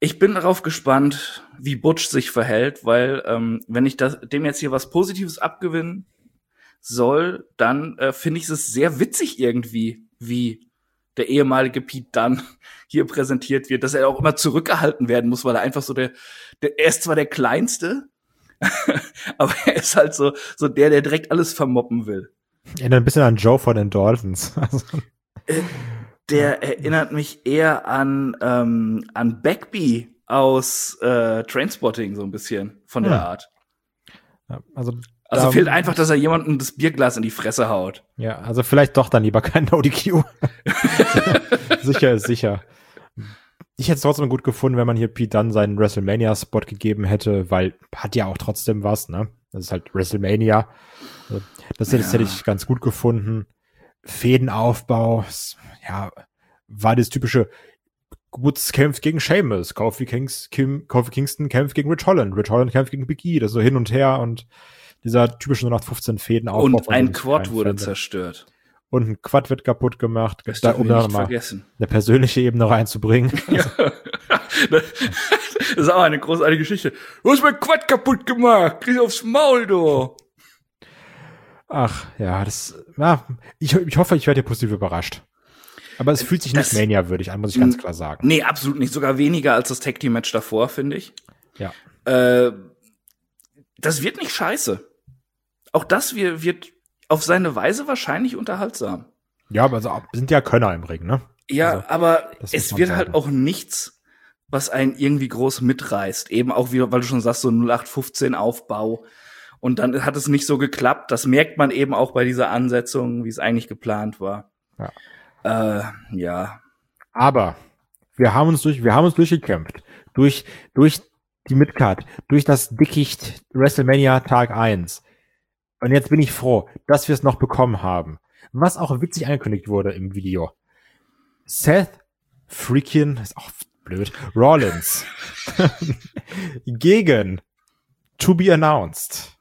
Ich bin darauf gespannt, wie Butch sich verhält, weil ähm, wenn ich das, dem jetzt hier was Positives abgewinnen soll, dann äh, finde ich es sehr witzig irgendwie, wie der ehemalige Pete Dunne hier präsentiert wird, dass er auch immer zurückgehalten werden muss, weil er einfach so der, der er ist zwar der Kleinste, aber er ist halt so so der, der direkt alles vermoppen will. Erinnert ein bisschen an Joe von den Dolphins. äh, der erinnert mich eher an ähm, an Bagby aus äh, Trainspotting so ein bisschen von der hm. Art. Ja, also Also da, fehlt einfach, dass er jemandem das Bierglas in die Fresse haut. Ja, also vielleicht doch dann lieber kein No D Q. Sicher ist sicher. Ich hätte es trotzdem gut gefunden, wenn man hier Pete Dunne seinen WrestleMania-Spot gegeben hätte, weil hat ja auch trotzdem was, ne? Das ist halt WrestleMania. Also das, hätte, das hätte ich ganz gut gefunden. Fädenaufbau, ja, war das typische Woods kämpft gegen Sheamus, Kofi, Kings, Kim, Kofi Kingston kämpft gegen Rich Holland, Rich Holland kämpft gegen Big E, das so hin und her und dieser typische null acht fünfzehn Fädenaufbau. Und ein Quad wurde zerstört. Und ein Quad wird kaputt gemacht, das da, um da mal vergessen. eine persönliche Ebene reinzubringen. Ja. Das ist auch eine großartige Geschichte. Du hast mein Quad kaputt gemacht, krieg aufs Maul, du. Ach, ja, das, ja, ich, ich hoffe, ich werde hier positiv überrascht. Aber es fühlt sich nicht Mania-würdig an, muss ich ganz klar sagen. Nee, absolut nicht. Sogar weniger als das Tag-Team-Match davor, finde ich. Ja. Äh, das wird nicht scheiße. Auch das wird auf seine Weise wahrscheinlich unterhaltsam. Ja, aber also, sind ja Könner im Ring, ne? Ja, also, aber es wird sagen. halt auch nichts, was einen irgendwie groß mitreißt. Eben auch wieder, weil du schon sagst, so null acht fünfzehn Aufbau. Und dann hat es nicht so geklappt. Das merkt man eben auch bei dieser Ansetzung, wie es eigentlich geplant war. Ja. Äh, ja. Aber wir haben uns durch, wir haben uns durchgekämpft. Durch, durch die Midcard, durch das Dickicht WrestleMania Tag eins. Und jetzt bin ich froh, dass wir es noch bekommen haben. Was auch witzig angekündigt wurde im Video. Seth freaking, ist auch blöd, Rollins gegen To Be Announced.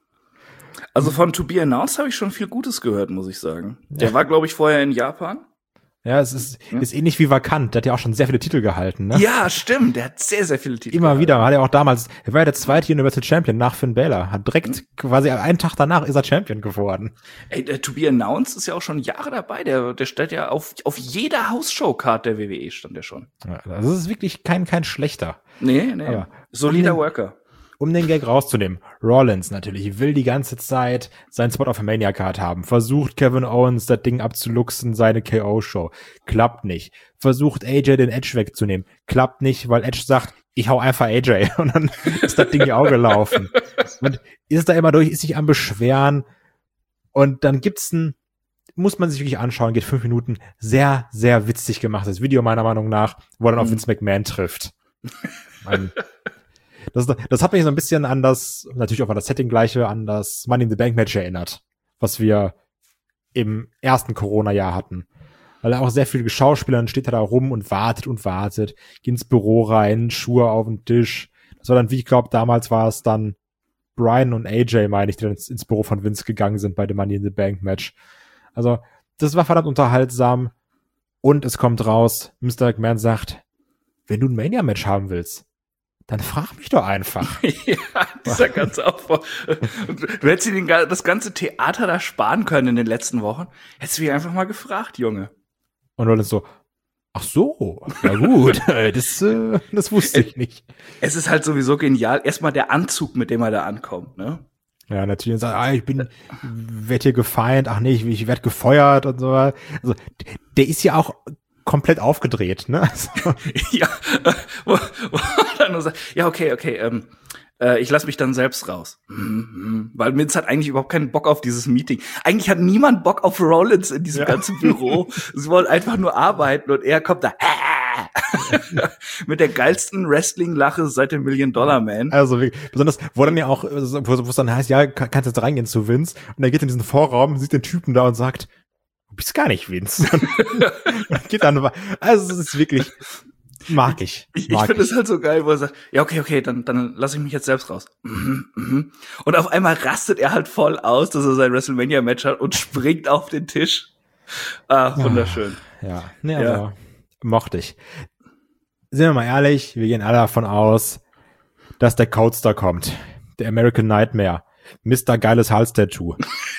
Also von To Be Announced habe ich schon viel Gutes gehört, muss ich sagen. Der ja. war, glaube ich, vorher in Japan. Ja, es ist, ja. ist ähnlich wie Vakant. Der hat ja auch schon sehr viele Titel gehalten, ne? Ja, stimmt. Der hat sehr, sehr viele Titel Immer gehalten. wieder. Hat er auch damals, er war ja der zweite Universal Champion nach Finn Balor. Hat direkt mhm. quasi einen Tag danach ist er Champion geworden. Ey, der To Be Announced ist ja auch schon Jahre dabei. Der, der stellt ja auf, auf jeder Hausshow-Card der W W E stand der schon. Ja, also es ist wirklich kein, kein schlechter. Nee, nee. Aber solider um den, Worker. Um den Gag rauszunehmen. Rollins natürlich will die ganze Zeit seinen Spot auf der Mania-Card haben. Versucht Kevin Owens das Ding abzuluxen, seine K O-Show. Klappt nicht. Versucht A J den Edge wegzunehmen. Klappt nicht, weil Edge sagt, ich hau einfach A J. Und dann ist das Ding ja auch gelaufen. Und ist da immer durch, ist sich am Beschweren. Und dann gibt's ein, muss man sich wirklich anschauen, geht fünf Minuten, sehr, sehr witzig gemachtes Video meiner Meinung nach, wo er dann auf Vince McMahon trifft. Man, Das, das hat mich so ein bisschen an das, natürlich auch an das Setting gleiche, an das Money in the Bank Match erinnert, was wir im ersten Corona-Jahr hatten. Weil er auch sehr viel Schauspielern steht er da rum und wartet und wartet, geht ins Büro rein, Schuhe auf den Tisch. Das war dann, wie ich glaube, damals war es dann Brian und A J, meine ich, die dann ins, ins Büro von Vince gegangen sind bei dem Money in the Bank Match. Also, das war verdammt unterhaltsam. Und es kommt raus, Mister McMahon sagt, wenn du ein Mania-Match haben willst, dann frag mich doch einfach. Ja, dieser ganze Aufbau. Du hättest dir den, das ganze Theater da sparen können in den letzten Wochen. Hättest du mich einfach mal gefragt, Junge. Und Rollins so, ach so, ja gut, das, äh, das wusste ich nicht. Es ist halt sowieso genial. Erstmal der Anzug, mit dem er da ankommt, ne? Ja, natürlich. Und sagt, ah, ich bin, werd hier gefeind, ach nee, ich, ich werd gefeuert und so. Also, der ist ja auch komplett aufgedreht, ne? Also. Ja, wo, wo dann nur sagt, ja, okay, okay, ähm, äh, ich lass mich dann selbst raus. Mhm, weil Vince hat eigentlich überhaupt keinen Bock auf dieses Meeting. Eigentlich hat niemand Bock auf Rollins in diesem ja. ganzen Büro. Sie wollen einfach nur arbeiten und er kommt da mit der geilsten Wrestling-Lache seit dem Million-Dollar-Man. Also besonders, wo dann ja auch, wo es dann heißt, ja, kannst jetzt reingehen zu Vince und er geht in diesen Vorraum, sieht den Typen da und sagt, du bist gar nicht Vince. Und geht dann, also es ist wirklich, mag ich. Ich, ich finde es halt so geil, wo er sagt, ja, okay, okay, dann, dann lasse ich mich jetzt selbst raus. Mhm, mhm. Und auf einmal rastet er halt voll aus, dass er sein WrestleMania-Match hat und springt auf den Tisch. Ah, wunderschön. Ja, ja. Nee, also, ja. mochte ich. sind wir mal ehrlich, wir gehen alle davon aus, dass der Codestar kommt. Der American Nightmare. Mister Geiles Hals-Tattoo.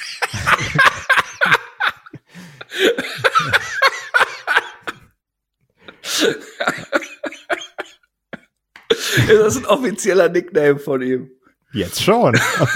Das ist ein offizieller Nickname von ihm. Jetzt schon.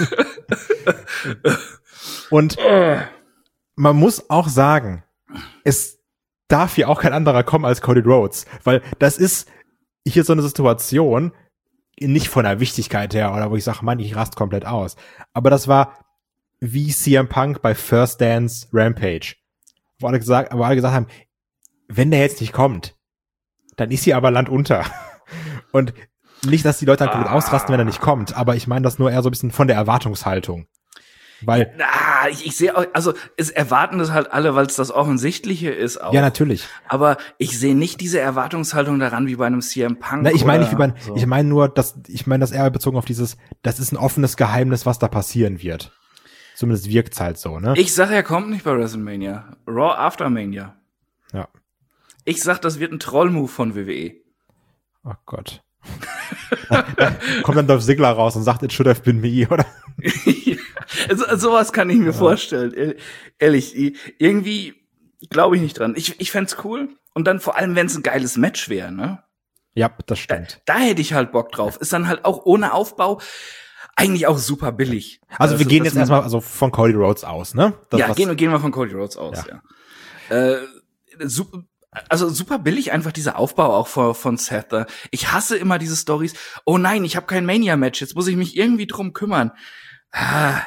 Und man muss auch sagen, es darf hier auch kein anderer kommen als Cody Rhodes, weil das ist hier so eine Situation, nicht von der Wichtigkeit her, oder wo ich sage, Mann, ich rast komplett aus. Aber das war wie C M Punk bei First Dance Rampage, wo alle gesagt, wo alle gesagt haben, wenn der jetzt nicht kommt, dann ist hier aber Land unter. Und nicht, dass die Leute dann komplett ah. ausrasten, wenn er nicht kommt, aber ich meine das nur eher so ein bisschen von der Erwartungshaltung. Weil ah, ich, ich sehe auch, also es erwarten das halt alle, weil es das Offensichtliche ist auch. Ja, natürlich. Aber ich sehe nicht diese Erwartungshaltung daran wie bei einem C M Punk. Na, ich meine nicht wie bei, so. ich meine nur, dass ich meine das eher bezogen auf dieses, das ist ein offenes Geheimnis, was da passieren wird. Zumindest wirkt's halt so, ne? Ich sag, er kommt nicht bei WrestleMania. Raw After Mania. Ja. Ich sag, das wird ein Troll-Move von W W E. Oh Gott. da, da kommt dann Dolph Ziggler raus und sagt, it should have been me, oder? Ja, so, sowas kann ich mir ja. vorstellen. Ehrlich, irgendwie glaube ich nicht dran. Ich, ich fänd's cool. Und dann vor allem, wenn es ein geiles Match wäre, ne? Ja, das stimmt. Da, da hätte ich halt Bock drauf. Ist dann halt auch ohne Aufbau eigentlich auch super billig. Also, also wir gehen jetzt erstmal also von Cody Rhodes aus, ne? Das, ja, gehen, gehen wir von Cody Rhodes aus, ja. ja. Äh, super, also super billig einfach dieser Aufbau auch von, von Seth. Ich hasse immer diese Storys. Oh nein, ich habe kein Mania-Match. Jetzt muss ich mich irgendwie drum kümmern. Ah.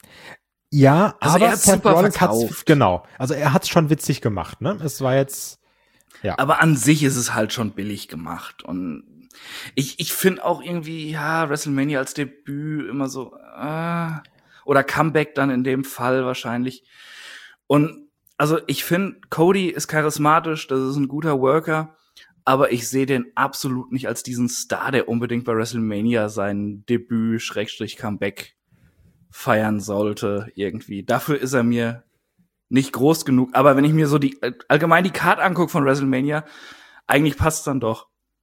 Ja, also aber er hat's Seth super Rollins verkauft. Hat's, genau. Also er hat's schon witzig gemacht, ne? Es war jetzt, ja. Aber an sich ist es halt schon billig gemacht. Und ich, ich finde auch irgendwie, ja, WrestleMania als Debüt immer so, äh, oder Comeback dann in dem Fall wahrscheinlich. Und also ich finde, Cody ist charismatisch, das ist ein guter Worker, aber ich sehe den absolut nicht als diesen Star, der unbedingt bei WrestleMania sein Debüt, Schrägstrich, Comeback feiern sollte irgendwie. Dafür ist er mir nicht groß genug. Aber wenn ich mir so die allgemein die Card angucke von WrestleMania, eigentlich passt's dann doch.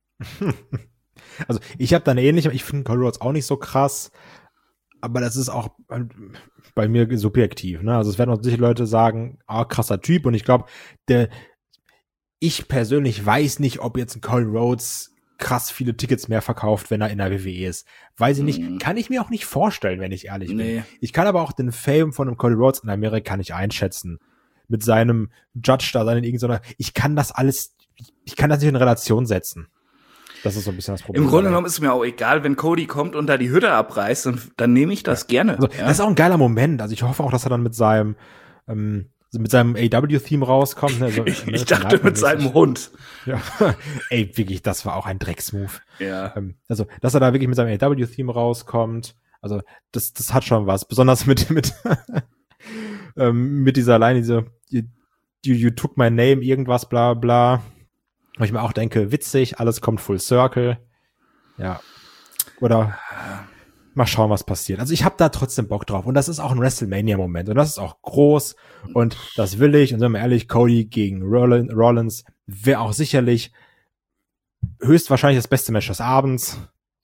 Also ich habe da eine ähnliche, ich finde Cody Rhodes auch nicht so krass, aber das ist auch bei mir subjektiv, ne? Also es werden auch sicher Leute sagen, ah, krasser Typ, und ich glaube, der, ich persönlich weiß nicht, ob jetzt ein Cody Rhodes krass viele Tickets mehr verkauft, wenn er in der W W E ist. Weiß ich nicht, mhm. kann ich mir auch nicht vorstellen, wenn ich ehrlich nee. bin. Ich kann aber auch den Fame von einem Cody Rhodes in Amerika nicht einschätzen. Mit seinem Judge da, seinen irgendeiner, ich kann das alles, ich kann das nicht in Relation setzen. Das ist so ein bisschen das Problem. Im Grunde genommen ist es mir auch egal, wenn Cody kommt und da die Hütte abreißt, dann, dann nehme ich das ja. gerne. Also, ja. Das ist auch ein geiler Moment. Also ich hoffe auch, dass er dann mit seinem ähm, mit seinem A E W-Theme rauskommt. Ne? Also, ich ich dachte mit seinem Hund. Ja. Ey, wirklich, das war auch ein Drecksmove. Ja. Ähm, also, dass er da wirklich mit seinem A E W-Theme rauskommt, also das das hat schon was. Besonders mit mit ähm, mit dieser Line, diese you, you took my name, irgendwas, bla bla. Wo ich mir auch denke, witzig, alles kommt full circle. Ja. Oder mal schauen, was passiert. Also ich habe da trotzdem Bock drauf. Und das ist auch ein WrestleMania-Moment. Und das ist auch groß. Und das will ich. Und sagen wir ehrlich, Cody gegen Rollins wäre auch sicherlich höchstwahrscheinlich das beste Match des Abends.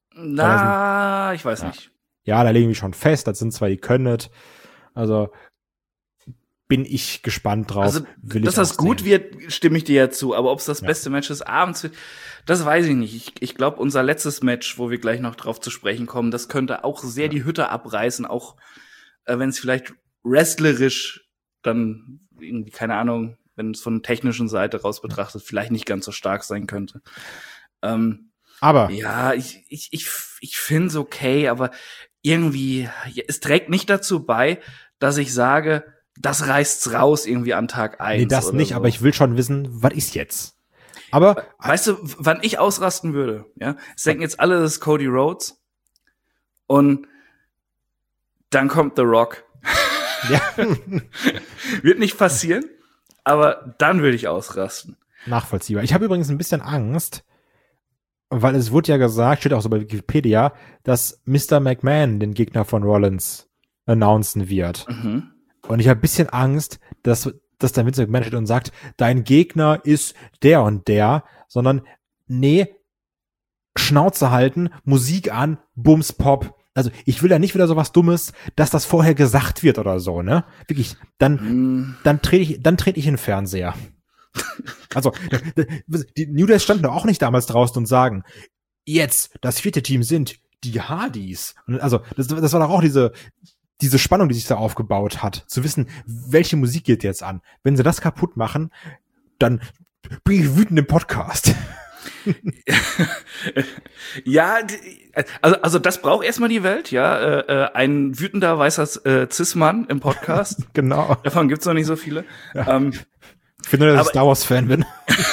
Na, sind, ich weiß ja. nicht. Ja, da legen wir schon fest. Das sind zwar die Könnet. Also bin ich gespannt drauf. Also, will dass ich das gut sehen. wird, stimme ich dir ja zu. Aber ob es das ja. beste Match des Abends wird, das weiß ich nicht. Ich, ich glaube, unser letztes Match, wo wir gleich noch drauf zu sprechen kommen, das könnte auch sehr ja. die Hütte abreißen, auch äh, wenn es vielleicht wrestlerisch dann irgendwie, keine Ahnung, wenn es von der technischen Seite raus betrachtet, vielleicht nicht ganz so stark sein könnte. Ähm, aber ja, ich, ich, ich, ich finde es okay, aber irgendwie, es trägt nicht dazu bei, dass ich sage, das reißt's raus irgendwie an Tag eins. Nee, das oder nicht, so. aber ich will schon wissen, was ist jetzt? Aber weißt du, wann ich ausrasten würde? Ja, es denken jetzt alle, das ist Cody Rhodes. Und dann kommt The Rock. Ja. Wird nicht passieren, aber dann würde ich ausrasten. Nachvollziehbar. Ich habe übrigens ein bisschen Angst, weil es wurde ja gesagt, steht auch so bei Wikipedia, dass Mister McMahon den Gegner von Rollins announcen wird. Mhm. Und ich habe ein bisschen Angst, dass, dass der Vince McMahon steht und sagt, dein Gegner ist der und der, sondern nee, Schnauze halten, Musik an, Bums, Pop. Also ich will ja nicht wieder sowas Dummes, dass das vorher gesagt wird oder so, ne? Wirklich, dann, mm. dann trete ich, dann trete ich in den Fernseher. Also, die New Day standen doch auch nicht damals draußen und sagen, jetzt, das vierte Team sind die Hardys. Und also, das, das war doch auch diese, diese Spannung, die sich da aufgebaut hat, zu wissen, welche Musik geht jetzt an. Wenn sie das kaputt machen, dann bin ich wütend im Podcast. Ja, also, also das braucht erstmal die Welt, ja. Äh, ein wütender weißer äh, Cis-Mann im Podcast. Genau. Davon gibt's noch nicht so viele. Ja. Ähm, ich finde nur, dass ich Star Wars-Fan bin.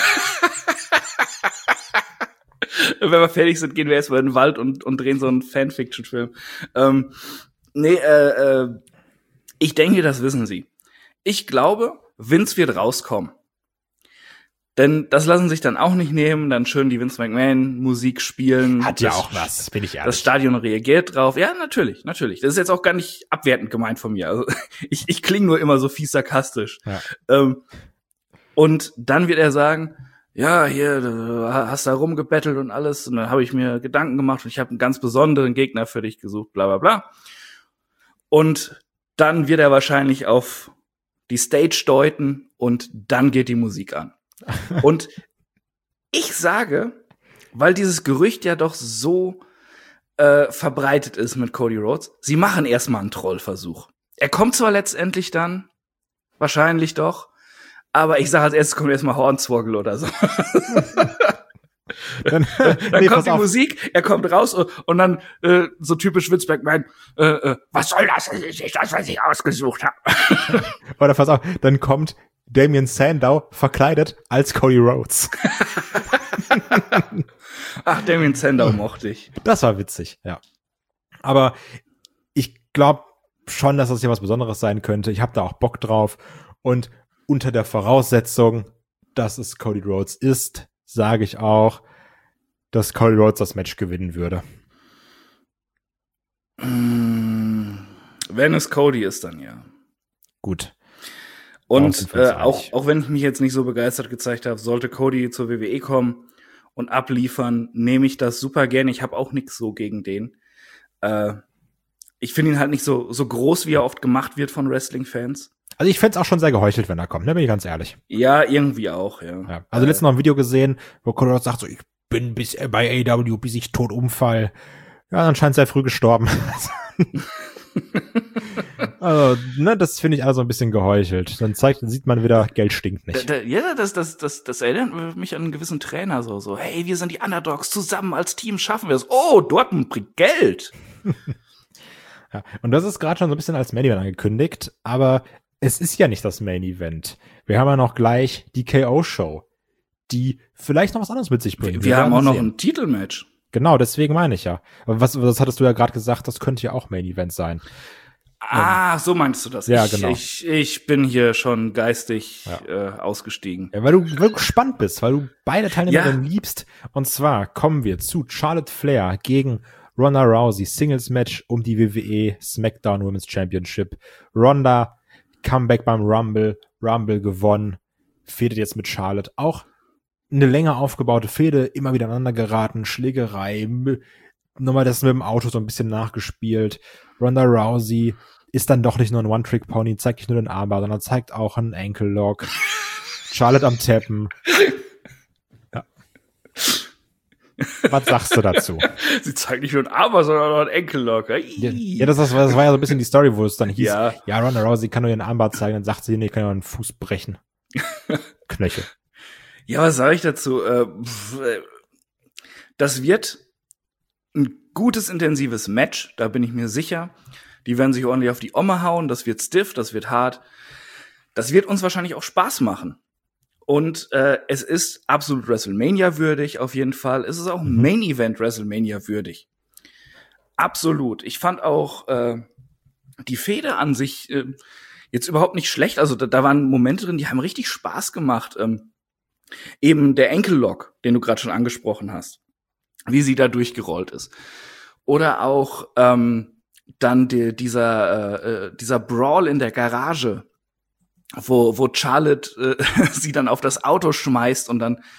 Wenn wir fertig sind, gehen wir erstmal in den Wald und, und drehen so einen Fanfiction-Film. Ähm, nee, äh, äh, ich denke, das wissen sie. Ich glaube, Vince wird rauskommen. Denn das lassen sich dann auch nicht nehmen, dann schön die Vince McMahon Musik spielen. Hat ja auch was, bin ich ehrlich. Das Stadion reagiert drauf. Ja, natürlich, natürlich. Das ist jetzt auch gar nicht abwertend gemeint von mir. Also ich, ich klinge nur immer so fies sarkastisch. Ja. Ähm, und dann wird er sagen, ja, hier, du hast da rumgebettelt und alles. Und dann habe ich mir Gedanken gemacht und ich habe einen ganz besonderen Gegner für dich gesucht, bla bla bla. Und dann wird er wahrscheinlich auf die Stage deuten und dann geht die Musik an. Und ich sage, weil dieses Gerücht ja doch so äh, verbreitet ist mit Cody Rhodes, sie machen erstmal einen Trollversuch. Er kommt zwar letztendlich dann, wahrscheinlich doch, aber ich sage als erstes kommt erstmal Hornswoggle oder so. dann dann nee, kommt die auf. Musik, er kommt raus und, und dann äh, so typisch Vince McMahon, äh, äh, was soll das? Das ist nicht das, was ich ausgesucht habe. Oder pass auf, dann kommt Damien Sandow verkleidet als Cody Rhodes. Ach, Damien Sandow mochte ich. Das war witzig, ja. Aber ich glaube schon, dass das hier was Besonderes sein könnte. Ich habe da auch Bock drauf. Und unter der Voraussetzung, dass es Cody Rhodes ist, sage ich auch, dass Cody Rhodes das Match gewinnen würde. Wenn es Cody ist, dann ja. Gut. Und äh, auch, auch wenn ich mich jetzt nicht so begeistert gezeigt habe, sollte Cody zur W W E kommen und abliefern, nehme ich das super gerne. Ich habe auch nichts so gegen den. Äh, ich finde ihn halt nicht so so groß, wie er oft gemacht wird von Wrestling-Fans. Also ich fände es auch schon sehr geheuchelt, wenn er kommt, ne, bin ich ganz ehrlich. Ja, irgendwie auch, ja. ja. Also äh, letztens noch ein Video gesehen, wo Cody Rhodes sagt so, ich bin bis bei A E W, bis ich tot umfall. Ja, dann scheint er früh gestorben. Also, ne, das finde ich also ein bisschen geheuchelt. Dann zeigt, dann sieht man wieder, Geld stinkt nicht. Da, da, ja, das, das, das, das erinnert mich an einen gewissen Trainer so, so, hey, wir sind die Underdogs, zusammen als Team schaffen wir es. Oh, Dortmund bringt Geld. Ja, und das ist gerade schon so ein bisschen als Main Event angekündigt, aber es ist ja nicht das Main Event. Wir haben ja noch gleich die K O-Show, die vielleicht noch was anderes mit sich bringt. Wir, wir haben auch noch sehen. ein Titelmatch. Genau, deswegen meine ich ja. Aber was, was hattest du ja gerade gesagt, das könnte ja auch Main Event sein. Ah, so meinst du das? Ja, ich, genau. Ich, ich bin hier schon geistig ja. äh, ausgestiegen. Ja, weil du, weil du gespannt bist, weil du beide Teilnehmerinnen ja. liebst. Und zwar kommen wir zu Charlotte Flair gegen Ronda Rousey. Singles Match um die W W E SmackDown Women's Championship. Ronda, Comeback beim Rumble. Rumble gewonnen. Fädet jetzt mit Charlotte. Auch eine länger aufgebaute Fehde, immer wieder aneinander geraten, Schlägerei, m- nochmal das mit dem Auto so ein bisschen nachgespielt. Ronda Rousey ist dann doch nicht nur ein One-Trick-Pony, zeigt nicht nur den Armbar, sondern zeigt auch einen Ankle-Lock. Charlotte am Tappen. Ja. Was sagst du dazu? Sie zeigt nicht nur einen Armbar, sondern auch einen Ankle-Lock. Ja, ja das, das, war, das war ja so ein bisschen die Story, wo es dann hieß, ja, ja Ronda Rousey kann nur ihren Armbar zeigen, dann sagt sie, nee, kann ja einen Fuß brechen. Knöchel. Ja, was sage ich dazu? Das wird ein gutes, intensives Match, da bin ich mir sicher. Die werden sich ordentlich auf die Omme hauen, das wird stiff, das wird hart. Das wird uns wahrscheinlich auch Spaß machen. Und äh, es ist absolut WrestleMania-würdig auf jeden Fall. Es ist auch mhm. Main-Event WrestleMania-würdig. Absolut. Ich fand auch äh, die Fehde an sich äh, jetzt überhaupt nicht schlecht. Also da, da waren Momente drin, die haben richtig Spaß gemacht. Ähm, Eben der Ankle-Lock, den du gerade schon angesprochen hast, wie sie da durchgerollt ist. Oder auch ähm, dann die, dieser äh, dieser Brawl in der Garage, wo wo Charlotte äh, sie dann auf das Auto schmeißt und dann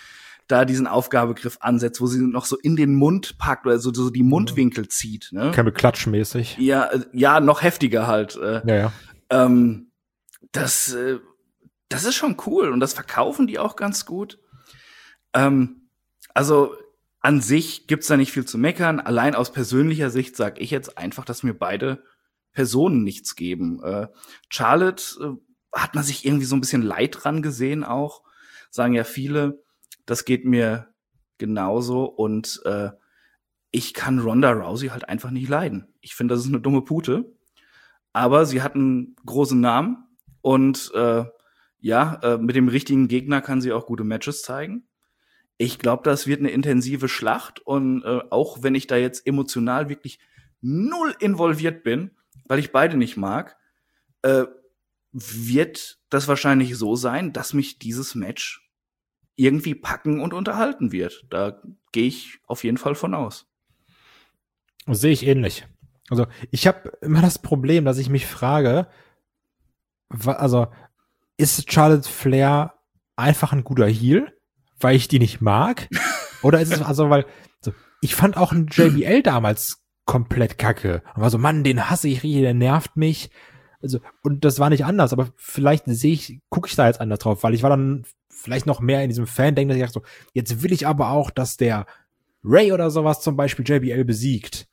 da diesen Aufgabegriff ansetzt, wo sie noch so in den Mund packt oder so, so die Mundwinkel zieht. Ne? Campbell Clutch-mäßig. Ja, ja, noch heftiger halt. Äh, ja, ja. Ähm, das, äh, das ist schon cool und das verkaufen die auch ganz gut. Ähm, also an sich gibt's da nicht viel zu meckern. Allein aus persönlicher Sicht sage ich jetzt einfach, dass mir beide Personen nichts geben. Äh, Charlotte äh, hat man sich irgendwie so ein bisschen leid dran gesehen auch. Sagen ja viele, das geht mir genauso. Und äh, ich kann Ronda Rousey halt einfach nicht leiden. Ich finde, das ist eine dumme Pute. Aber sie hat einen großen Namen. Und äh, ja, äh, mit dem richtigen Gegner kann sie auch gute Matches zeigen. Ich glaube, das wird eine intensive Schlacht und äh, auch wenn ich da jetzt emotional wirklich null involviert bin, weil ich beide nicht mag, äh, wird das wahrscheinlich so sein, dass mich dieses Match irgendwie packen und unterhalten wird. Da gehe ich auf jeden Fall von aus. Das sehe ich ähnlich. Also ich habe immer das Problem, dass ich mich frage, wa- also ist Charlotte Flair einfach ein guter Heel? Weil ich die nicht mag? Oder ist es also, weil so, ich fand auch einen J B L damals komplett kacke. Und war so, Mann, den hasse ich richtig, der nervt mich. Also, und das war nicht anders, aber vielleicht sehe ich, gucke ich da jetzt anders drauf, weil ich war dann vielleicht noch mehr in diesem Fan-Denken, dass ich dachte so, jetzt will ich aber auch, dass der Ray oder sowas zum Beispiel J B L besiegt.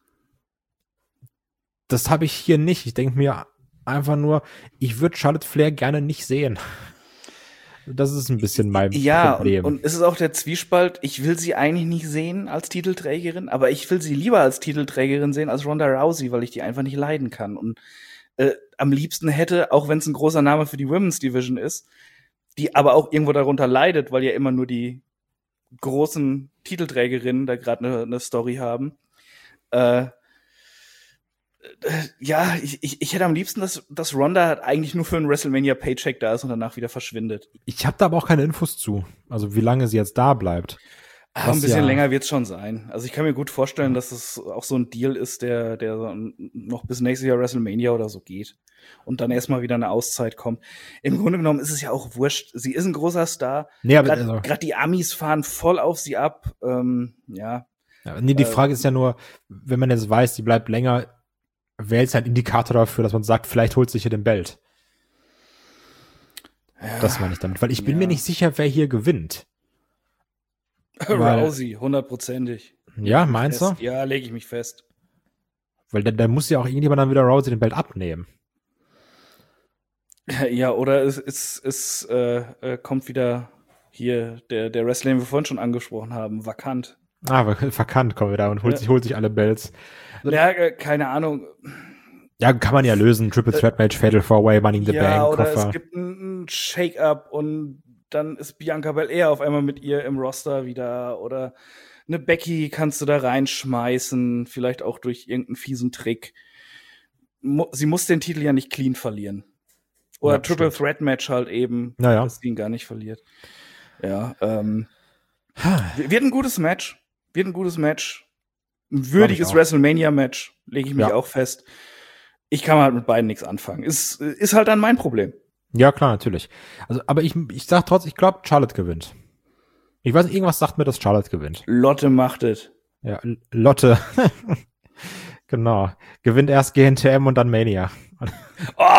Das habe ich hier nicht. Ich denke mir einfach nur, ich würde Charlotte Flair gerne nicht sehen. Das ist ein bisschen mein ja, Problem. Und, und es ist auch der Zwiespalt, ich will sie eigentlich nicht sehen als Titelträgerin, aber ich will sie lieber als Titelträgerin sehen als Ronda Rousey, weil ich die einfach nicht leiden kann. Und äh, am liebsten hätte, auch wenn es ein großer Name für die Women's Division ist, die aber auch irgendwo darunter leidet, weil ja immer nur die großen Titelträgerinnen da gerade eine ne Story haben, äh, ja, ich, ich, ich hätte am liebsten, dass, dass Ronda eigentlich nur für einen WrestleMania-Paycheck da ist und danach wieder verschwindet. Ich habe da aber auch keine Infos zu. Also wie lange sie jetzt da bleibt. Ah, ein bisschen ja länger wird's schon sein. Also ich kann mir gut vorstellen, dass es auch so ein Deal ist, der, der noch bis nächstes Jahr WrestleMania oder so geht. Und dann erstmal wieder eine Auszeit kommt. Im Grunde genommen ist es ja auch wurscht. Sie ist ein großer Star. Nee, aber Gerade also, die Amis fahren voll auf sie ab. Ähm, ja. ja. Nee, die äh, Frage ist ja nur, wenn man jetzt weiß, die bleibt länger, wäre jetzt ein Indikator dafür, dass man sagt, vielleicht holt sich hier den Belt. Ja, das meine ich damit. Weil ich bin ja. mir nicht sicher, wer hier gewinnt. Rousey, hundertprozentig. Ja, meinst du? Ja, lege ich mich fest. Weil da, da muss ja auch irgendjemand dann wieder Rousey den Belt abnehmen. Ja, oder es, es, es äh, äh, kommt wieder hier der, der Wrestler, den wir vorhin schon angesprochen haben, vakant. Ah, vakant kommt wieder und holt, ja. sich, holt sich alle Belts. Ja, äh, keine Ahnung. Ja, kann man ja lösen. Triple Threat Match, Fatal Four Way, Money in the ja, Bank, oder Koffer. Es gibt einen Shake-Up und dann ist Bianca Belair auf einmal mit ihr im Roster wieder. Oder eine Becky kannst du da reinschmeißen, vielleicht auch durch irgendeinen fiesen Trick. Mo- sie muss den Titel ja nicht clean verlieren. Oder ja, Triple stimmt. Threat Match halt eben, naja. dass sie ihn gar nicht verliert. Ja, ähm. wird ein gutes Match. Wird ein gutes Match. Ein würdiges WrestleMania-Match, lege ich mich ja. auch fest. Ich kann halt mit beiden nichts anfangen. Ist, ist halt dann mein Problem. Ja, klar, natürlich. Also, aber ich, ich sag trotzdem, ich glaube, Charlotte gewinnt. Ich weiß, irgendwas sagt mir, dass Charlotte gewinnt. Lotte macht es. Ja, Lotte. Genau. Gewinnt erst G N T M und dann Mania. Oh.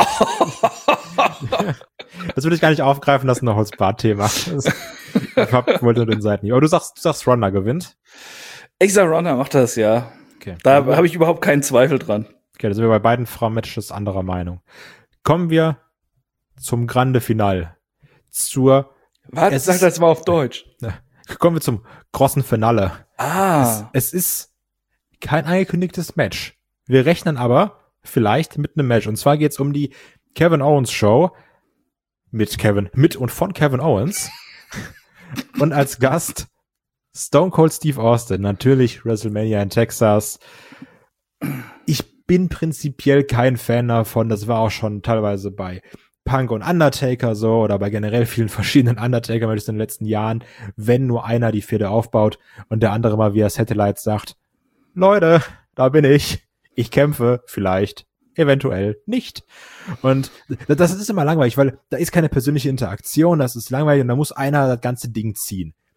Das würde ich gar nicht aufgreifen, das ist ein Holzbad-Thema. Ich hab, wollte nur den Seiten. Aber du sagst, du sagst, Ronda gewinnt? Ich sag, Ronda macht das, ja. Okay. Da ja. habe ich überhaupt keinen Zweifel dran. Okay, da sind wir bei beiden Frauen-Matches anderer Meinung. Kommen wir zum Grande Finale. Zur Was? Sag das mal auf Deutsch. Kommen wir zum großen Finale. Ah. Es, es ist kein angekündigtes Match. Wir rechnen aber vielleicht mit einem Match. Und zwar geht's um die Kevin Owens Show mit Kevin, mit und von Kevin Owens. Und als Gast Stone Cold Steve Austin. Natürlich WrestleMania in Texas. Ich bin prinzipiell kein Fan davon. Das war auch schon teilweise bei Punk und Undertaker so oder bei generell vielen verschiedenen Undertaker-Matches in den letzten Jahren, wenn nur einer die Fehde aufbaut und der andere mal via Satellite sagt, Leute, da bin ich. Ich kämpfe vielleicht, eventuell nicht. Und das ist immer langweilig, weil da ist keine persönliche Interaktion, das ist langweilig und da muss einer das ganze Ding ziehen.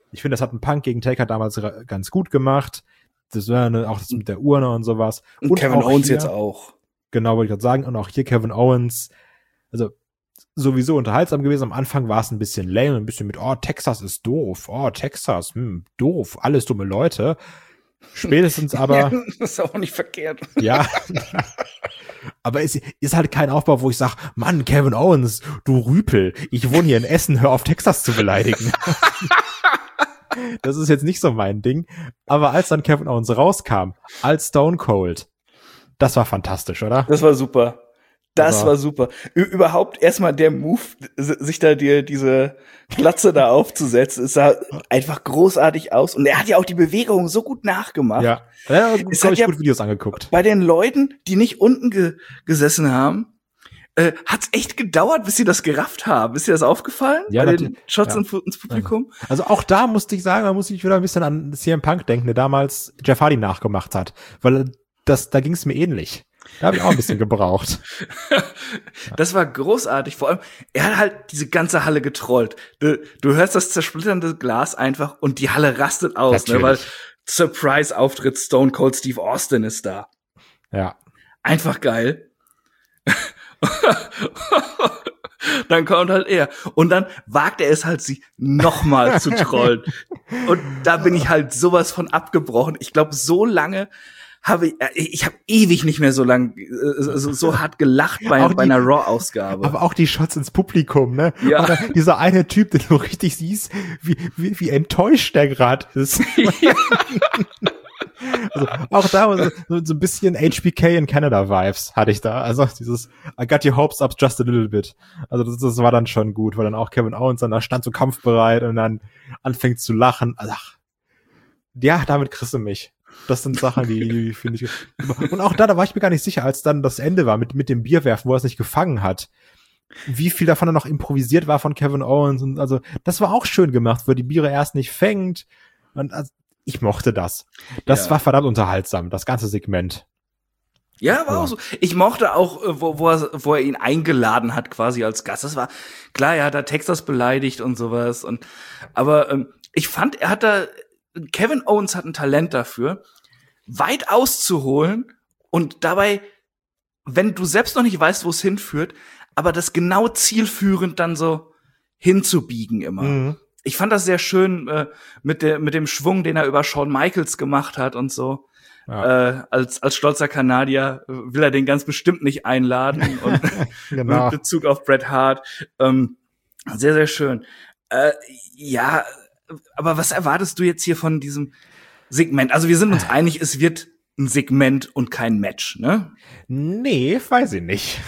Ich finde, das hat ein Punk gegen Taker damals ra- ganz gut gemacht. Das war eine, auch das mit der Urne und sowas. Und, und Kevin Owens hier, jetzt auch. Genau, wollte ich gerade sagen. Und auch hier Kevin Owens. Also sowieso unterhaltsam gewesen. Am Anfang war es ein bisschen lame, ein bisschen mit, oh, Texas ist doof. Oh, Texas, hm, doof. Alles dumme Leute. Spätestens aber. Ja, das ist auch nicht verkehrt. Ja. Aber es ist halt kein Aufbau, wo ich sage, Mann, Kevin Owens, du Rüpel, ich wohne hier in Essen, hör auf, Texas zu beleidigen. Das ist jetzt nicht so mein Ding. Aber als dann Kevin Owens rauskam, als Stone Cold, das war fantastisch, oder? Das war super. Das Also, war super. Ü- überhaupt erstmal der Move, sich da dir diese Glatze da aufzusetzen, es sah einfach großartig aus. Und er hat ja auch die Bewegung so gut nachgemacht. ja, ja Es habe hat ich ja gut Videos angeguckt. bei den Leuten, die nicht unten ge gesessen haben, äh, hat's echt gedauert, bis sie das gerafft haben. Ist dir das aufgefallen? Ja, bei natürlich. den Shots Ja. ins, ins Publikum? Also auch da musste ich sagen, da muss ich wieder ein bisschen an C M Punk denken, der damals Jeff Hardy nachgemacht hat. Weil das, da ging es mir ähnlich. Da habe ich auch ein bisschen gebraucht. Das war großartig. Vor allem, er hat halt diese ganze Halle getrollt. Du, du hörst das zersplitternde Glas einfach und die Halle rastet aus, ne, weil Surprise-Auftritt Stone Cold Steve Austin ist da. Ja. Einfach geil. Dann kommt halt er. Und dann wagt er es halt, sie nochmal zu trollen. Und da bin ich halt sowas von abgebrochen. Ich glaube, so lange habe ich, ich habe ewig nicht mehr so lang, so, so hart gelacht bei, Auch bei die- einer Raw-Ausgabe. Aber auch die Shots ins Publikum, ne? Ja. Oder dieser eine Typ, den du richtig siehst, wie, wie, wie enttäuscht der gerade ist. Ja. Also auch da so, so ein bisschen H B K in Canada Vibes hatte ich da. Also dieses I got your hopes up just a little bit. Also das, das war dann schon gut, weil dann auch Kevin Owens dann da stand so kampfbereit und dann anfängt zu lachen. Also, ach, ja, damit kriegst du mich. Das sind Sachen, die, die finde ich. Und auch da, da war ich mir gar nicht sicher, als dann das Ende war mit, mit dem Bierwerfen, wo er es nicht gefangen hat. Wie viel davon dann noch improvisiert war von Kevin Owens. Und also, das war auch schön gemacht, wo die Biere erst nicht fängt. Und also, ich mochte das. Das Ja. war verdammt unterhaltsam, das ganze Segment. Ja, war Ja. auch so. Ich mochte auch, äh, wo, wo, er, wo er ihn eingeladen hat, quasi als Gast. Das war, klar, er hat da Texas beleidigt und sowas. Und, aber ähm, ich fand, er hat da, Kevin Owens hat ein Talent dafür, weit auszuholen und dabei, wenn du selbst noch nicht weißt, wo es hinführt, aber das genau zielführend dann so hinzubiegen immer. Mhm. Ich fand das sehr schön äh, mit der mit dem Schwung, den er über Shawn Michaels gemacht hat und so. Ja. Äh, als als stolzer Kanadier äh, will er den ganz bestimmt nicht einladen und Genau. mit Bezug auf Bret Hart. Ähm, sehr sehr schön. Äh, ja, aber was erwartest du jetzt hier von diesem Segment? Also wir sind uns einig, es wird ein Segment und kein Match, ne? Nee, weiß ich nicht.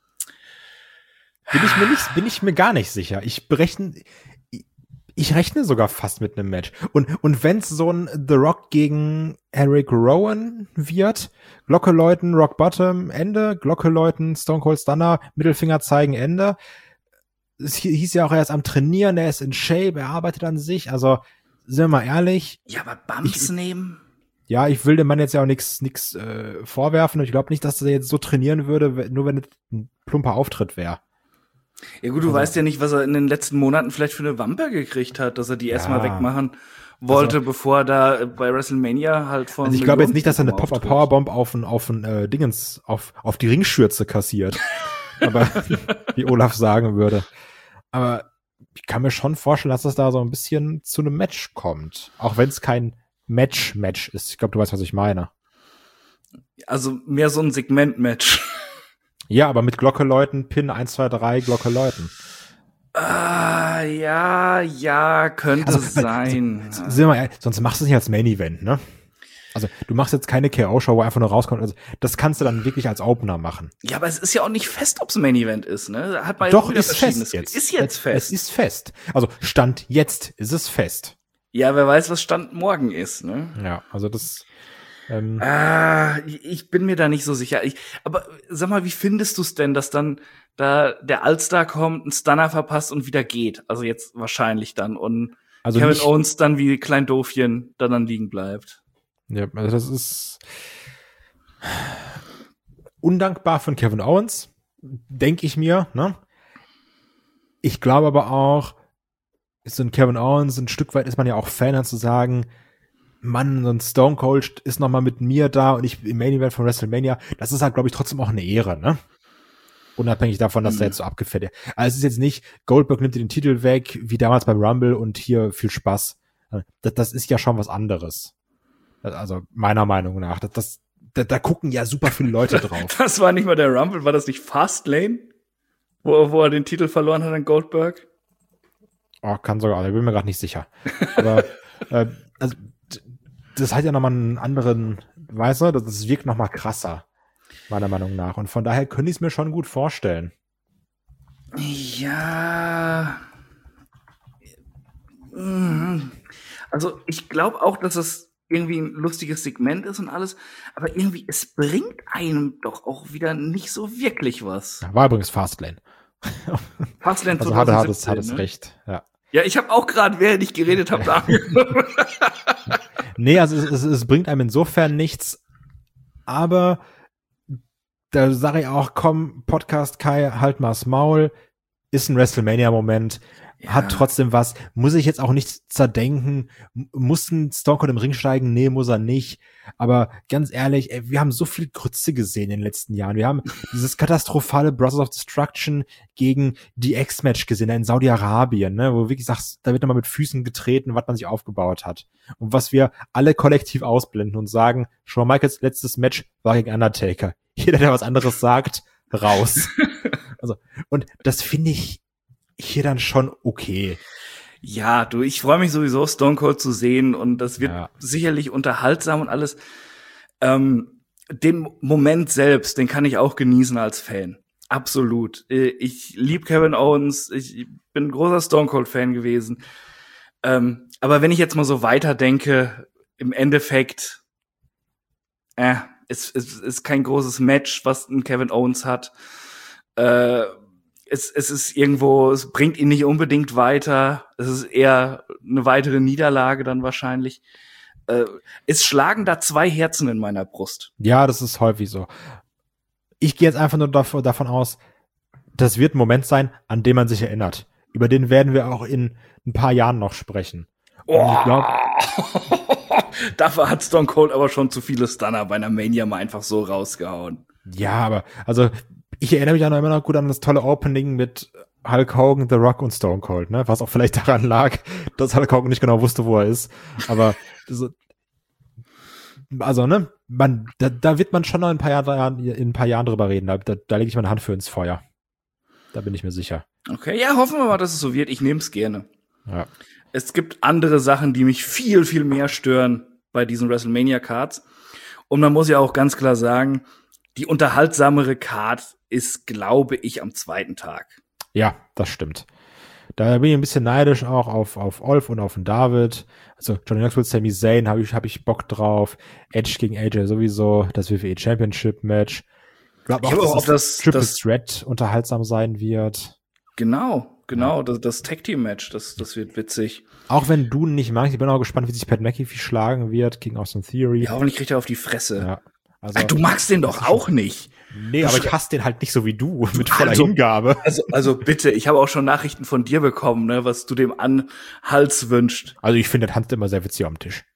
Bin ich mir nicht, bin ich mir gar nicht sicher. Ich berechne, ich rechne sogar fast mit einem Match. Und, und wenn's so ein The Rock gegen Eric Rowan wird, Glocke läuten, Rock Bottom, Ende, Glocke läuten, Stone Cold Stunner, Mittelfinger zeigen, Ende. Es hi- hieß ja auch, er ist am Trainieren, er ist in Shape, er arbeitet an sich. Also, sind wir mal ehrlich, Ja, aber Bumps Ich- nehmen? ja, ich will dem Mann jetzt ja auch nichts nix, äh, vorwerfen. Und ich glaube nicht, dass er jetzt so trainieren würde, wenn- nur wenn es ein plumper Auftritt wäre. Ja gut, du Also- weißt ja nicht, was er in den letzten Monaten vielleicht für eine Wampe gekriegt hat, dass er die erstmal Ja. wegmachen wollte, bevor er da bei WrestleMania halt von Also ich glaube jetzt nicht, dass er eine Millionen Pop-Up auftritt. Powerbomb auf ein, auf ein äh, Dingens, auf, auf die Ringschürze kassiert. Aber wie Olaf sagen würde. Aber ich kann mir schon vorstellen, dass es da so ein bisschen zu einem Match kommt. Auch wenn es kein Match-Match ist. Ich glaube, du weißt, was ich meine. Also mehr so ein Segment-Match. Ja, aber mit Glocke läuten, Pin eins, zwei, drei, Glocke läuten. Ah, ja, ja, könnte Also, sein. Also, sind wir mal ehrlich, sonst machst du es nicht als Main-Event, ne? Also du machst jetzt keine K O-Show, wo einfach nur rauskommt. Also, das kannst du dann wirklich als Opener machen. Ja, aber es ist ja auch nicht fest, ob's ein Main-Event ist, ne? Da hat man ja Doch, auch wieder ist Verschiedenes fest jetzt. Ist jetzt fest. Es ist fest. Also Stand jetzt ist es fest. Ja, wer weiß, was Stand morgen ist, ne? Ja, also das ähm, Ah, ich ich bin mir da nicht so sicher. Ich, aber sag mal, wie findest du es denn, dass dann da der Allstar kommt, einen Stunner verpasst und wieder geht? Also jetzt wahrscheinlich dann. Und also Kevin nicht, Owens dann wie Klein Doofchen dann, dann liegen bleibt. ja, also das ist undankbar von Kevin Owens, denke ich mir, ne? Ich glaube aber auch, ist so ein Kevin Owens, ein Stück weit ist man ja auch Fan, dann zu sagen, Mann, so ein Stone Cold ist noch mal mit mir da und ich im Main Event von WrestleMania. Das ist halt, glaube ich, trotzdem auch eine Ehre, ne? Unabhängig davon, dass mhm. der jetzt so abgefährt ist. Also es ist jetzt nicht, Goldberg nimmt dir den Titel weg, wie damals beim Rumble und hier viel Spaß. Das, das ist ja schon was anderes. Also meiner Meinung nach. Das, das, da, da gucken ja super viele Leute drauf. Das war nicht mal der Rumble, war das nicht Fastlane? Wo, wo er den Titel verloren hat an Goldberg? Oh, kann sogar, ich bin mir gerade nicht sicher. Aber äh, also, das hat ja nochmal einen anderen, weißt du, das wirkt nochmal krasser. Meiner Meinung nach. Und von daher könnte ich es mir schon gut vorstellen. Ja. Also ich glaube auch, dass es irgendwie ein lustiges Segment ist und alles, aber irgendwie, es bringt einem doch auch wieder nicht so wirklich was. War übrigens Fastlane. Fastlane also hat, hat es, hat es ne? recht, ja. Ja, ich habe auch gerade, während ich geredet habe, da Nee, also es, es, es bringt einem insofern nichts, aber da sage ich auch, komm, Podcast Kai, halt mal's Maul, ist ein WrestleMania-Moment, ja. Hat trotzdem was, muss ich jetzt auch nicht zerdenken, muss ein Stone Cold im Ring steigen? Nee, muss er nicht, aber ganz ehrlich, ey, wir haben so viel Grütze gesehen in den letzten Jahren, wir haben dieses katastrophale Brothers of Destruction gegen die X-Match gesehen in Saudi-Arabien, ne, wo du wirklich sagst, da wird nochmal mit Füßen getreten, was man sich aufgebaut hat und was wir alle kollektiv ausblenden und sagen, Shawn Michaels letztes Match war gegen Undertaker. Jeder, der was anderes sagt, raus. Also, und das finde ich hier dann schon okay. Ja, du, ich freue mich sowieso, Stone Cold zu sehen und das wird ja. sicherlich unterhaltsam und alles. Ähm, den Moment selbst, den kann ich auch genießen als Fan. Absolut. Ich liebe Kevin Owens, ich bin ein großer Stone Cold Fan gewesen. Ähm, aber wenn ich jetzt mal so weiterdenke, im Endeffekt, äh, es, es ist kein großes Match, was ein Kevin Owens hat. Äh, Es, es ist irgendwo, es bringt ihn nicht unbedingt weiter. Es ist eher eine weitere Niederlage dann wahrscheinlich. Äh, es schlagen da zwei Herzen in meiner Brust. Ja, das ist häufig so. Ich gehe jetzt einfach nur davon, davon aus, das wird ein Moment sein, an den man sich erinnert. Über den werden wir auch in ein paar Jahren noch sprechen. Oh. Ich glaub, dafür hat Stone Cold aber schon zu viele Stunner bei einer Mania mal einfach so rausgehauen. Ja, aber also ich erinnere mich auch noch immer noch gut an das tolle Opening mit Hulk Hogan, The Rock und Stone Cold, ne? Was auch vielleicht daran lag, dass Hulk Hogan nicht genau wusste, wo er ist. Aber so, also, ne, man, da, da wird man schon noch in ein paar Jahren, in ein paar Jahren drüber reden. Da, da, da lege ich meine Hand für ins Feuer. Da bin ich mir sicher. Okay, ja, hoffen wir mal, dass es so wird. Ich nehme es gerne. Ja. Es gibt andere Sachen, die mich viel, viel mehr stören bei diesen WrestleMania-Cards. Und man muss ja auch ganz klar sagen, die unterhaltsamere Card ist, glaube ich, am zweiten Tag. Ja, das stimmt. Da bin ich ein bisschen neidisch auch auf, auf Olf und auf den David. Also Johnny Knoxville, Sami Zayn, habe ich, hab ich Bock drauf. Edge gegen A J sowieso, das W W E Championship Match. Ich glaube auch, ich dass auch, das, das Triple das, Threat unterhaltsam sein wird. Genau, genau, ja. das, das Tag-Team-Match, das, das wird witzig. Auch wenn du nicht magst, ich bin auch gespannt, wie sich Pat McAfee schlagen wird gegen Austin Theory. Ja, hoffentlich kriegt er auf die Fresse. Ja. Also, Ach, du magst den doch auch nicht. Nee, aber ich hasse den halt nicht so wie du, mit voller also, Hingabe. Also, also bitte, ich habe auch schon Nachrichten von dir bekommen, ne, was du dem an Hals wünscht. Also ich finde, das Hans immer sehr witzig am Tisch.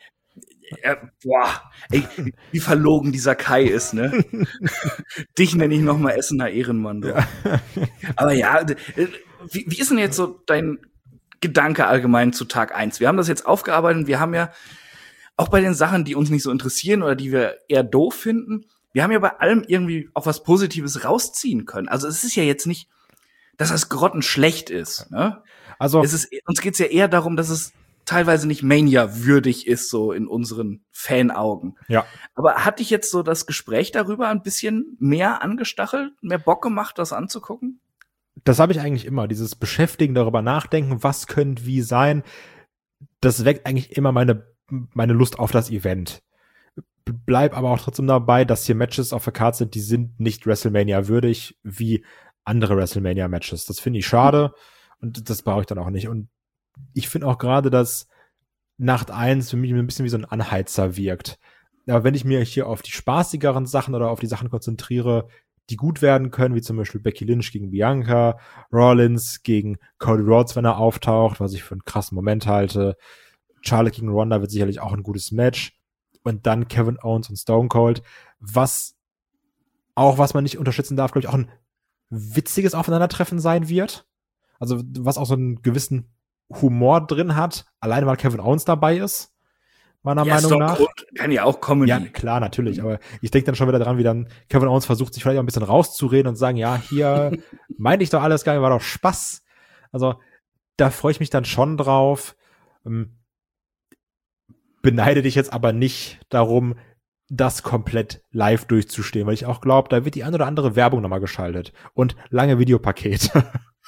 Ja, boah, ey, wie verlogen dieser Kai ist, ne? Dich nenne ich noch mal Essener Ehrenmann. Ja. Aber ja, wie, wie ist denn jetzt so dein Gedanke allgemein zu Tag eins? Wir haben das jetzt aufgearbeitet und wir haben ja auch bei den Sachen, die uns nicht so interessieren oder die wir eher doof finden, wir haben ja bei allem irgendwie auch was Positives rausziehen können. Also es ist ja jetzt nicht, dass das grottenschlecht ist. Ne? Also es ist, uns geht's ja eher darum, dass es teilweise nicht Mania-würdig ist, so in unseren Fanaugen. Ja. Aber hat dich jetzt so das Gespräch darüber ein bisschen mehr angestachelt, mehr Bock gemacht, das anzugucken? Das habe ich eigentlich immer, dieses Beschäftigen, darüber nachdenken, was könnte wie sein. Das weckt eigentlich immer meine meine Lust auf das Event. Bleib aber auch trotzdem dabei, dass hier Matches auf der Karte sind, die sind nicht WrestleMania würdig wie andere WrestleMania Matches. Das finde ich schade und das brauche ich dann auch nicht. Und ich finde auch gerade, dass Nacht eins für mich ein bisschen wie so ein Anheizer wirkt. Aber wenn ich mir hier auf die spaßigeren Sachen oder auf die Sachen konzentriere, die gut werden können, wie zum Beispiel Becky Lynch gegen Bianca, Rollins gegen Cody Rhodes, wenn er auftaucht, was ich für einen krassen Moment halte. Charlotte gegen Ronda wird sicherlich auch ein gutes Match. Und dann Kevin Owens und Stone Cold, was auch, was man nicht unterschätzen darf, glaube ich, auch ein witziges Aufeinandertreffen sein wird. Also was auch so einen gewissen Humor drin hat, alleine weil Kevin Owens dabei ist, meiner ja, Meinung Stone nach. Cold kann ja auch Comedy. Ja, klar, natürlich, aber ich denke dann schon wieder dran, wie dann Kevin Owens versucht, sich vielleicht auch ein bisschen rauszureden und sagen, ja, hier meinte ich doch alles gar nicht, war doch Spaß. Also da freue ich mich dann schon drauf. Ähm, beneide dich jetzt aber nicht darum, das komplett live durchzustehen, weil ich auch glaube, da wird die ein oder andere Werbung nochmal geschaltet und lange Videopakete.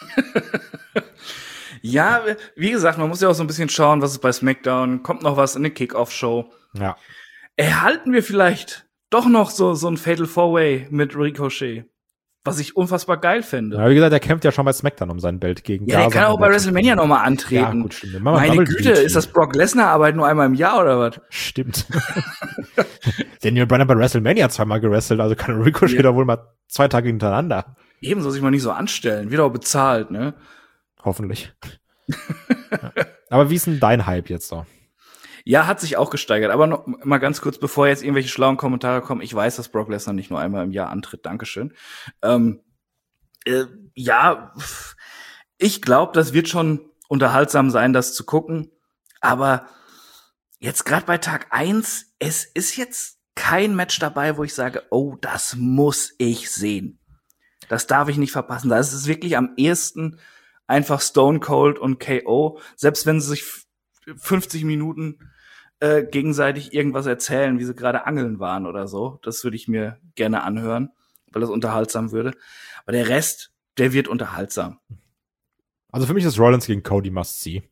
Ja, wie gesagt, man muss ja auch so ein bisschen schauen, was ist bei SmackDown, kommt noch was in der Kickoff-Show. Ja. Erhalten wir vielleicht doch noch so, so ein Fatal Four-Way mit Ricochet, was ich unfassbar geil fände. Ja, wie gesagt, er kämpft ja schon bei SmackDown um sein Belt gegen Ja, der Gaza kann auch und bei Becky. WrestleMania noch mal antreten. Ja, gut, stimmt. Machen wir Meine Double Güte, D T. ist das Brock Lesnar-Arbeit nur einmal im Jahr oder was? Stimmt. Daniel Bryan hat bei WrestleMania zweimal gewrestelt, also kann Ricochet Ja. da wohl mal zwei Tage hintereinander. Eben soll sich mal nicht so anstellen. Wird auch bezahlt, ne? Hoffentlich. Ja. Aber wie ist denn dein Hype jetzt so? Ja, hat sich auch gesteigert. Aber noch mal ganz kurz, bevor jetzt irgendwelche schlauen Kommentare kommen. Ich weiß, dass Brock Lesnar nicht nur einmal im Jahr antritt. Dankeschön. Ähm, äh, ja, ich glaube, das wird schon unterhaltsam sein, das zu gucken. Aber jetzt gerade bei Tag eins, es ist jetzt kein Match dabei, wo ich sage, oh, das muss ich sehen. Das darf ich nicht verpassen. Da ist es wirklich am ehesten einfach Stone Cold und K O. Selbst wenn sie sich fünfzig Minuten äh, gegenseitig irgendwas erzählen, wie sie gerade angeln waren oder so. Das würde ich mir gerne anhören, weil das unterhaltsam würde. Aber der Rest, der wird unterhaltsam. Also für mich ist Rollins gegen Cody must-see.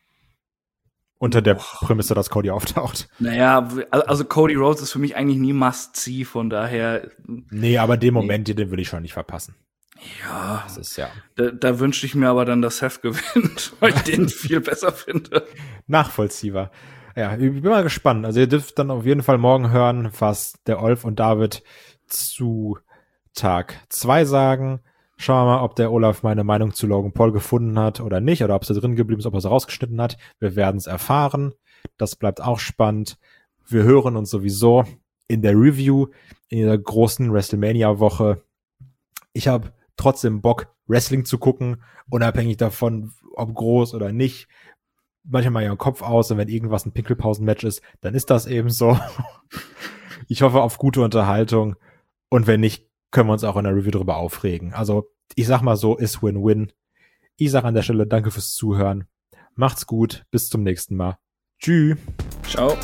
Unter der Prämisse, dass Cody auftaucht. Naja, also Cody Rhodes ist für mich eigentlich nie must-see, von daher. Nee, aber den Moment, nee. den würde ich schon nicht verpassen. Ja, das ist ja. Da, da wünschte ich mir aber dann, dass Seth gewinnt, weil ich den viel besser finde. Nachvollziehbar. Ja, ich bin mal gespannt. Also ihr dürft dann auf jeden Fall morgen hören, was der Olf und David zu Tag zwei sagen. Schauen wir mal, ob der Olaf meine Meinung zu Logan Paul gefunden hat oder nicht, oder ob sie drin geblieben ist, ob er sie rausgeschnitten hat. Wir werden es erfahren. Das bleibt auch spannend. Wir hören uns sowieso in der Review in dieser großen WrestleMania-Woche. Ich habe trotzdem Bock, Wrestling zu gucken, unabhängig davon, ob groß oder nicht. Manchmal ja im Kopf aus, und wenn irgendwas ein Pinkelpausen-Match ist, dann ist das eben so. Ich hoffe auf gute Unterhaltung, und wenn nicht, können wir uns auch in der Review darüber aufregen. Also, ich sag mal so, ist Win-Win. Ich sag an der Stelle danke fürs Zuhören. Macht's gut, bis zum nächsten Mal. Tschüss. Ciao.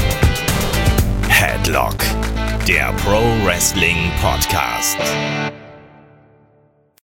Headlock, der Pro Wrestling Podcast.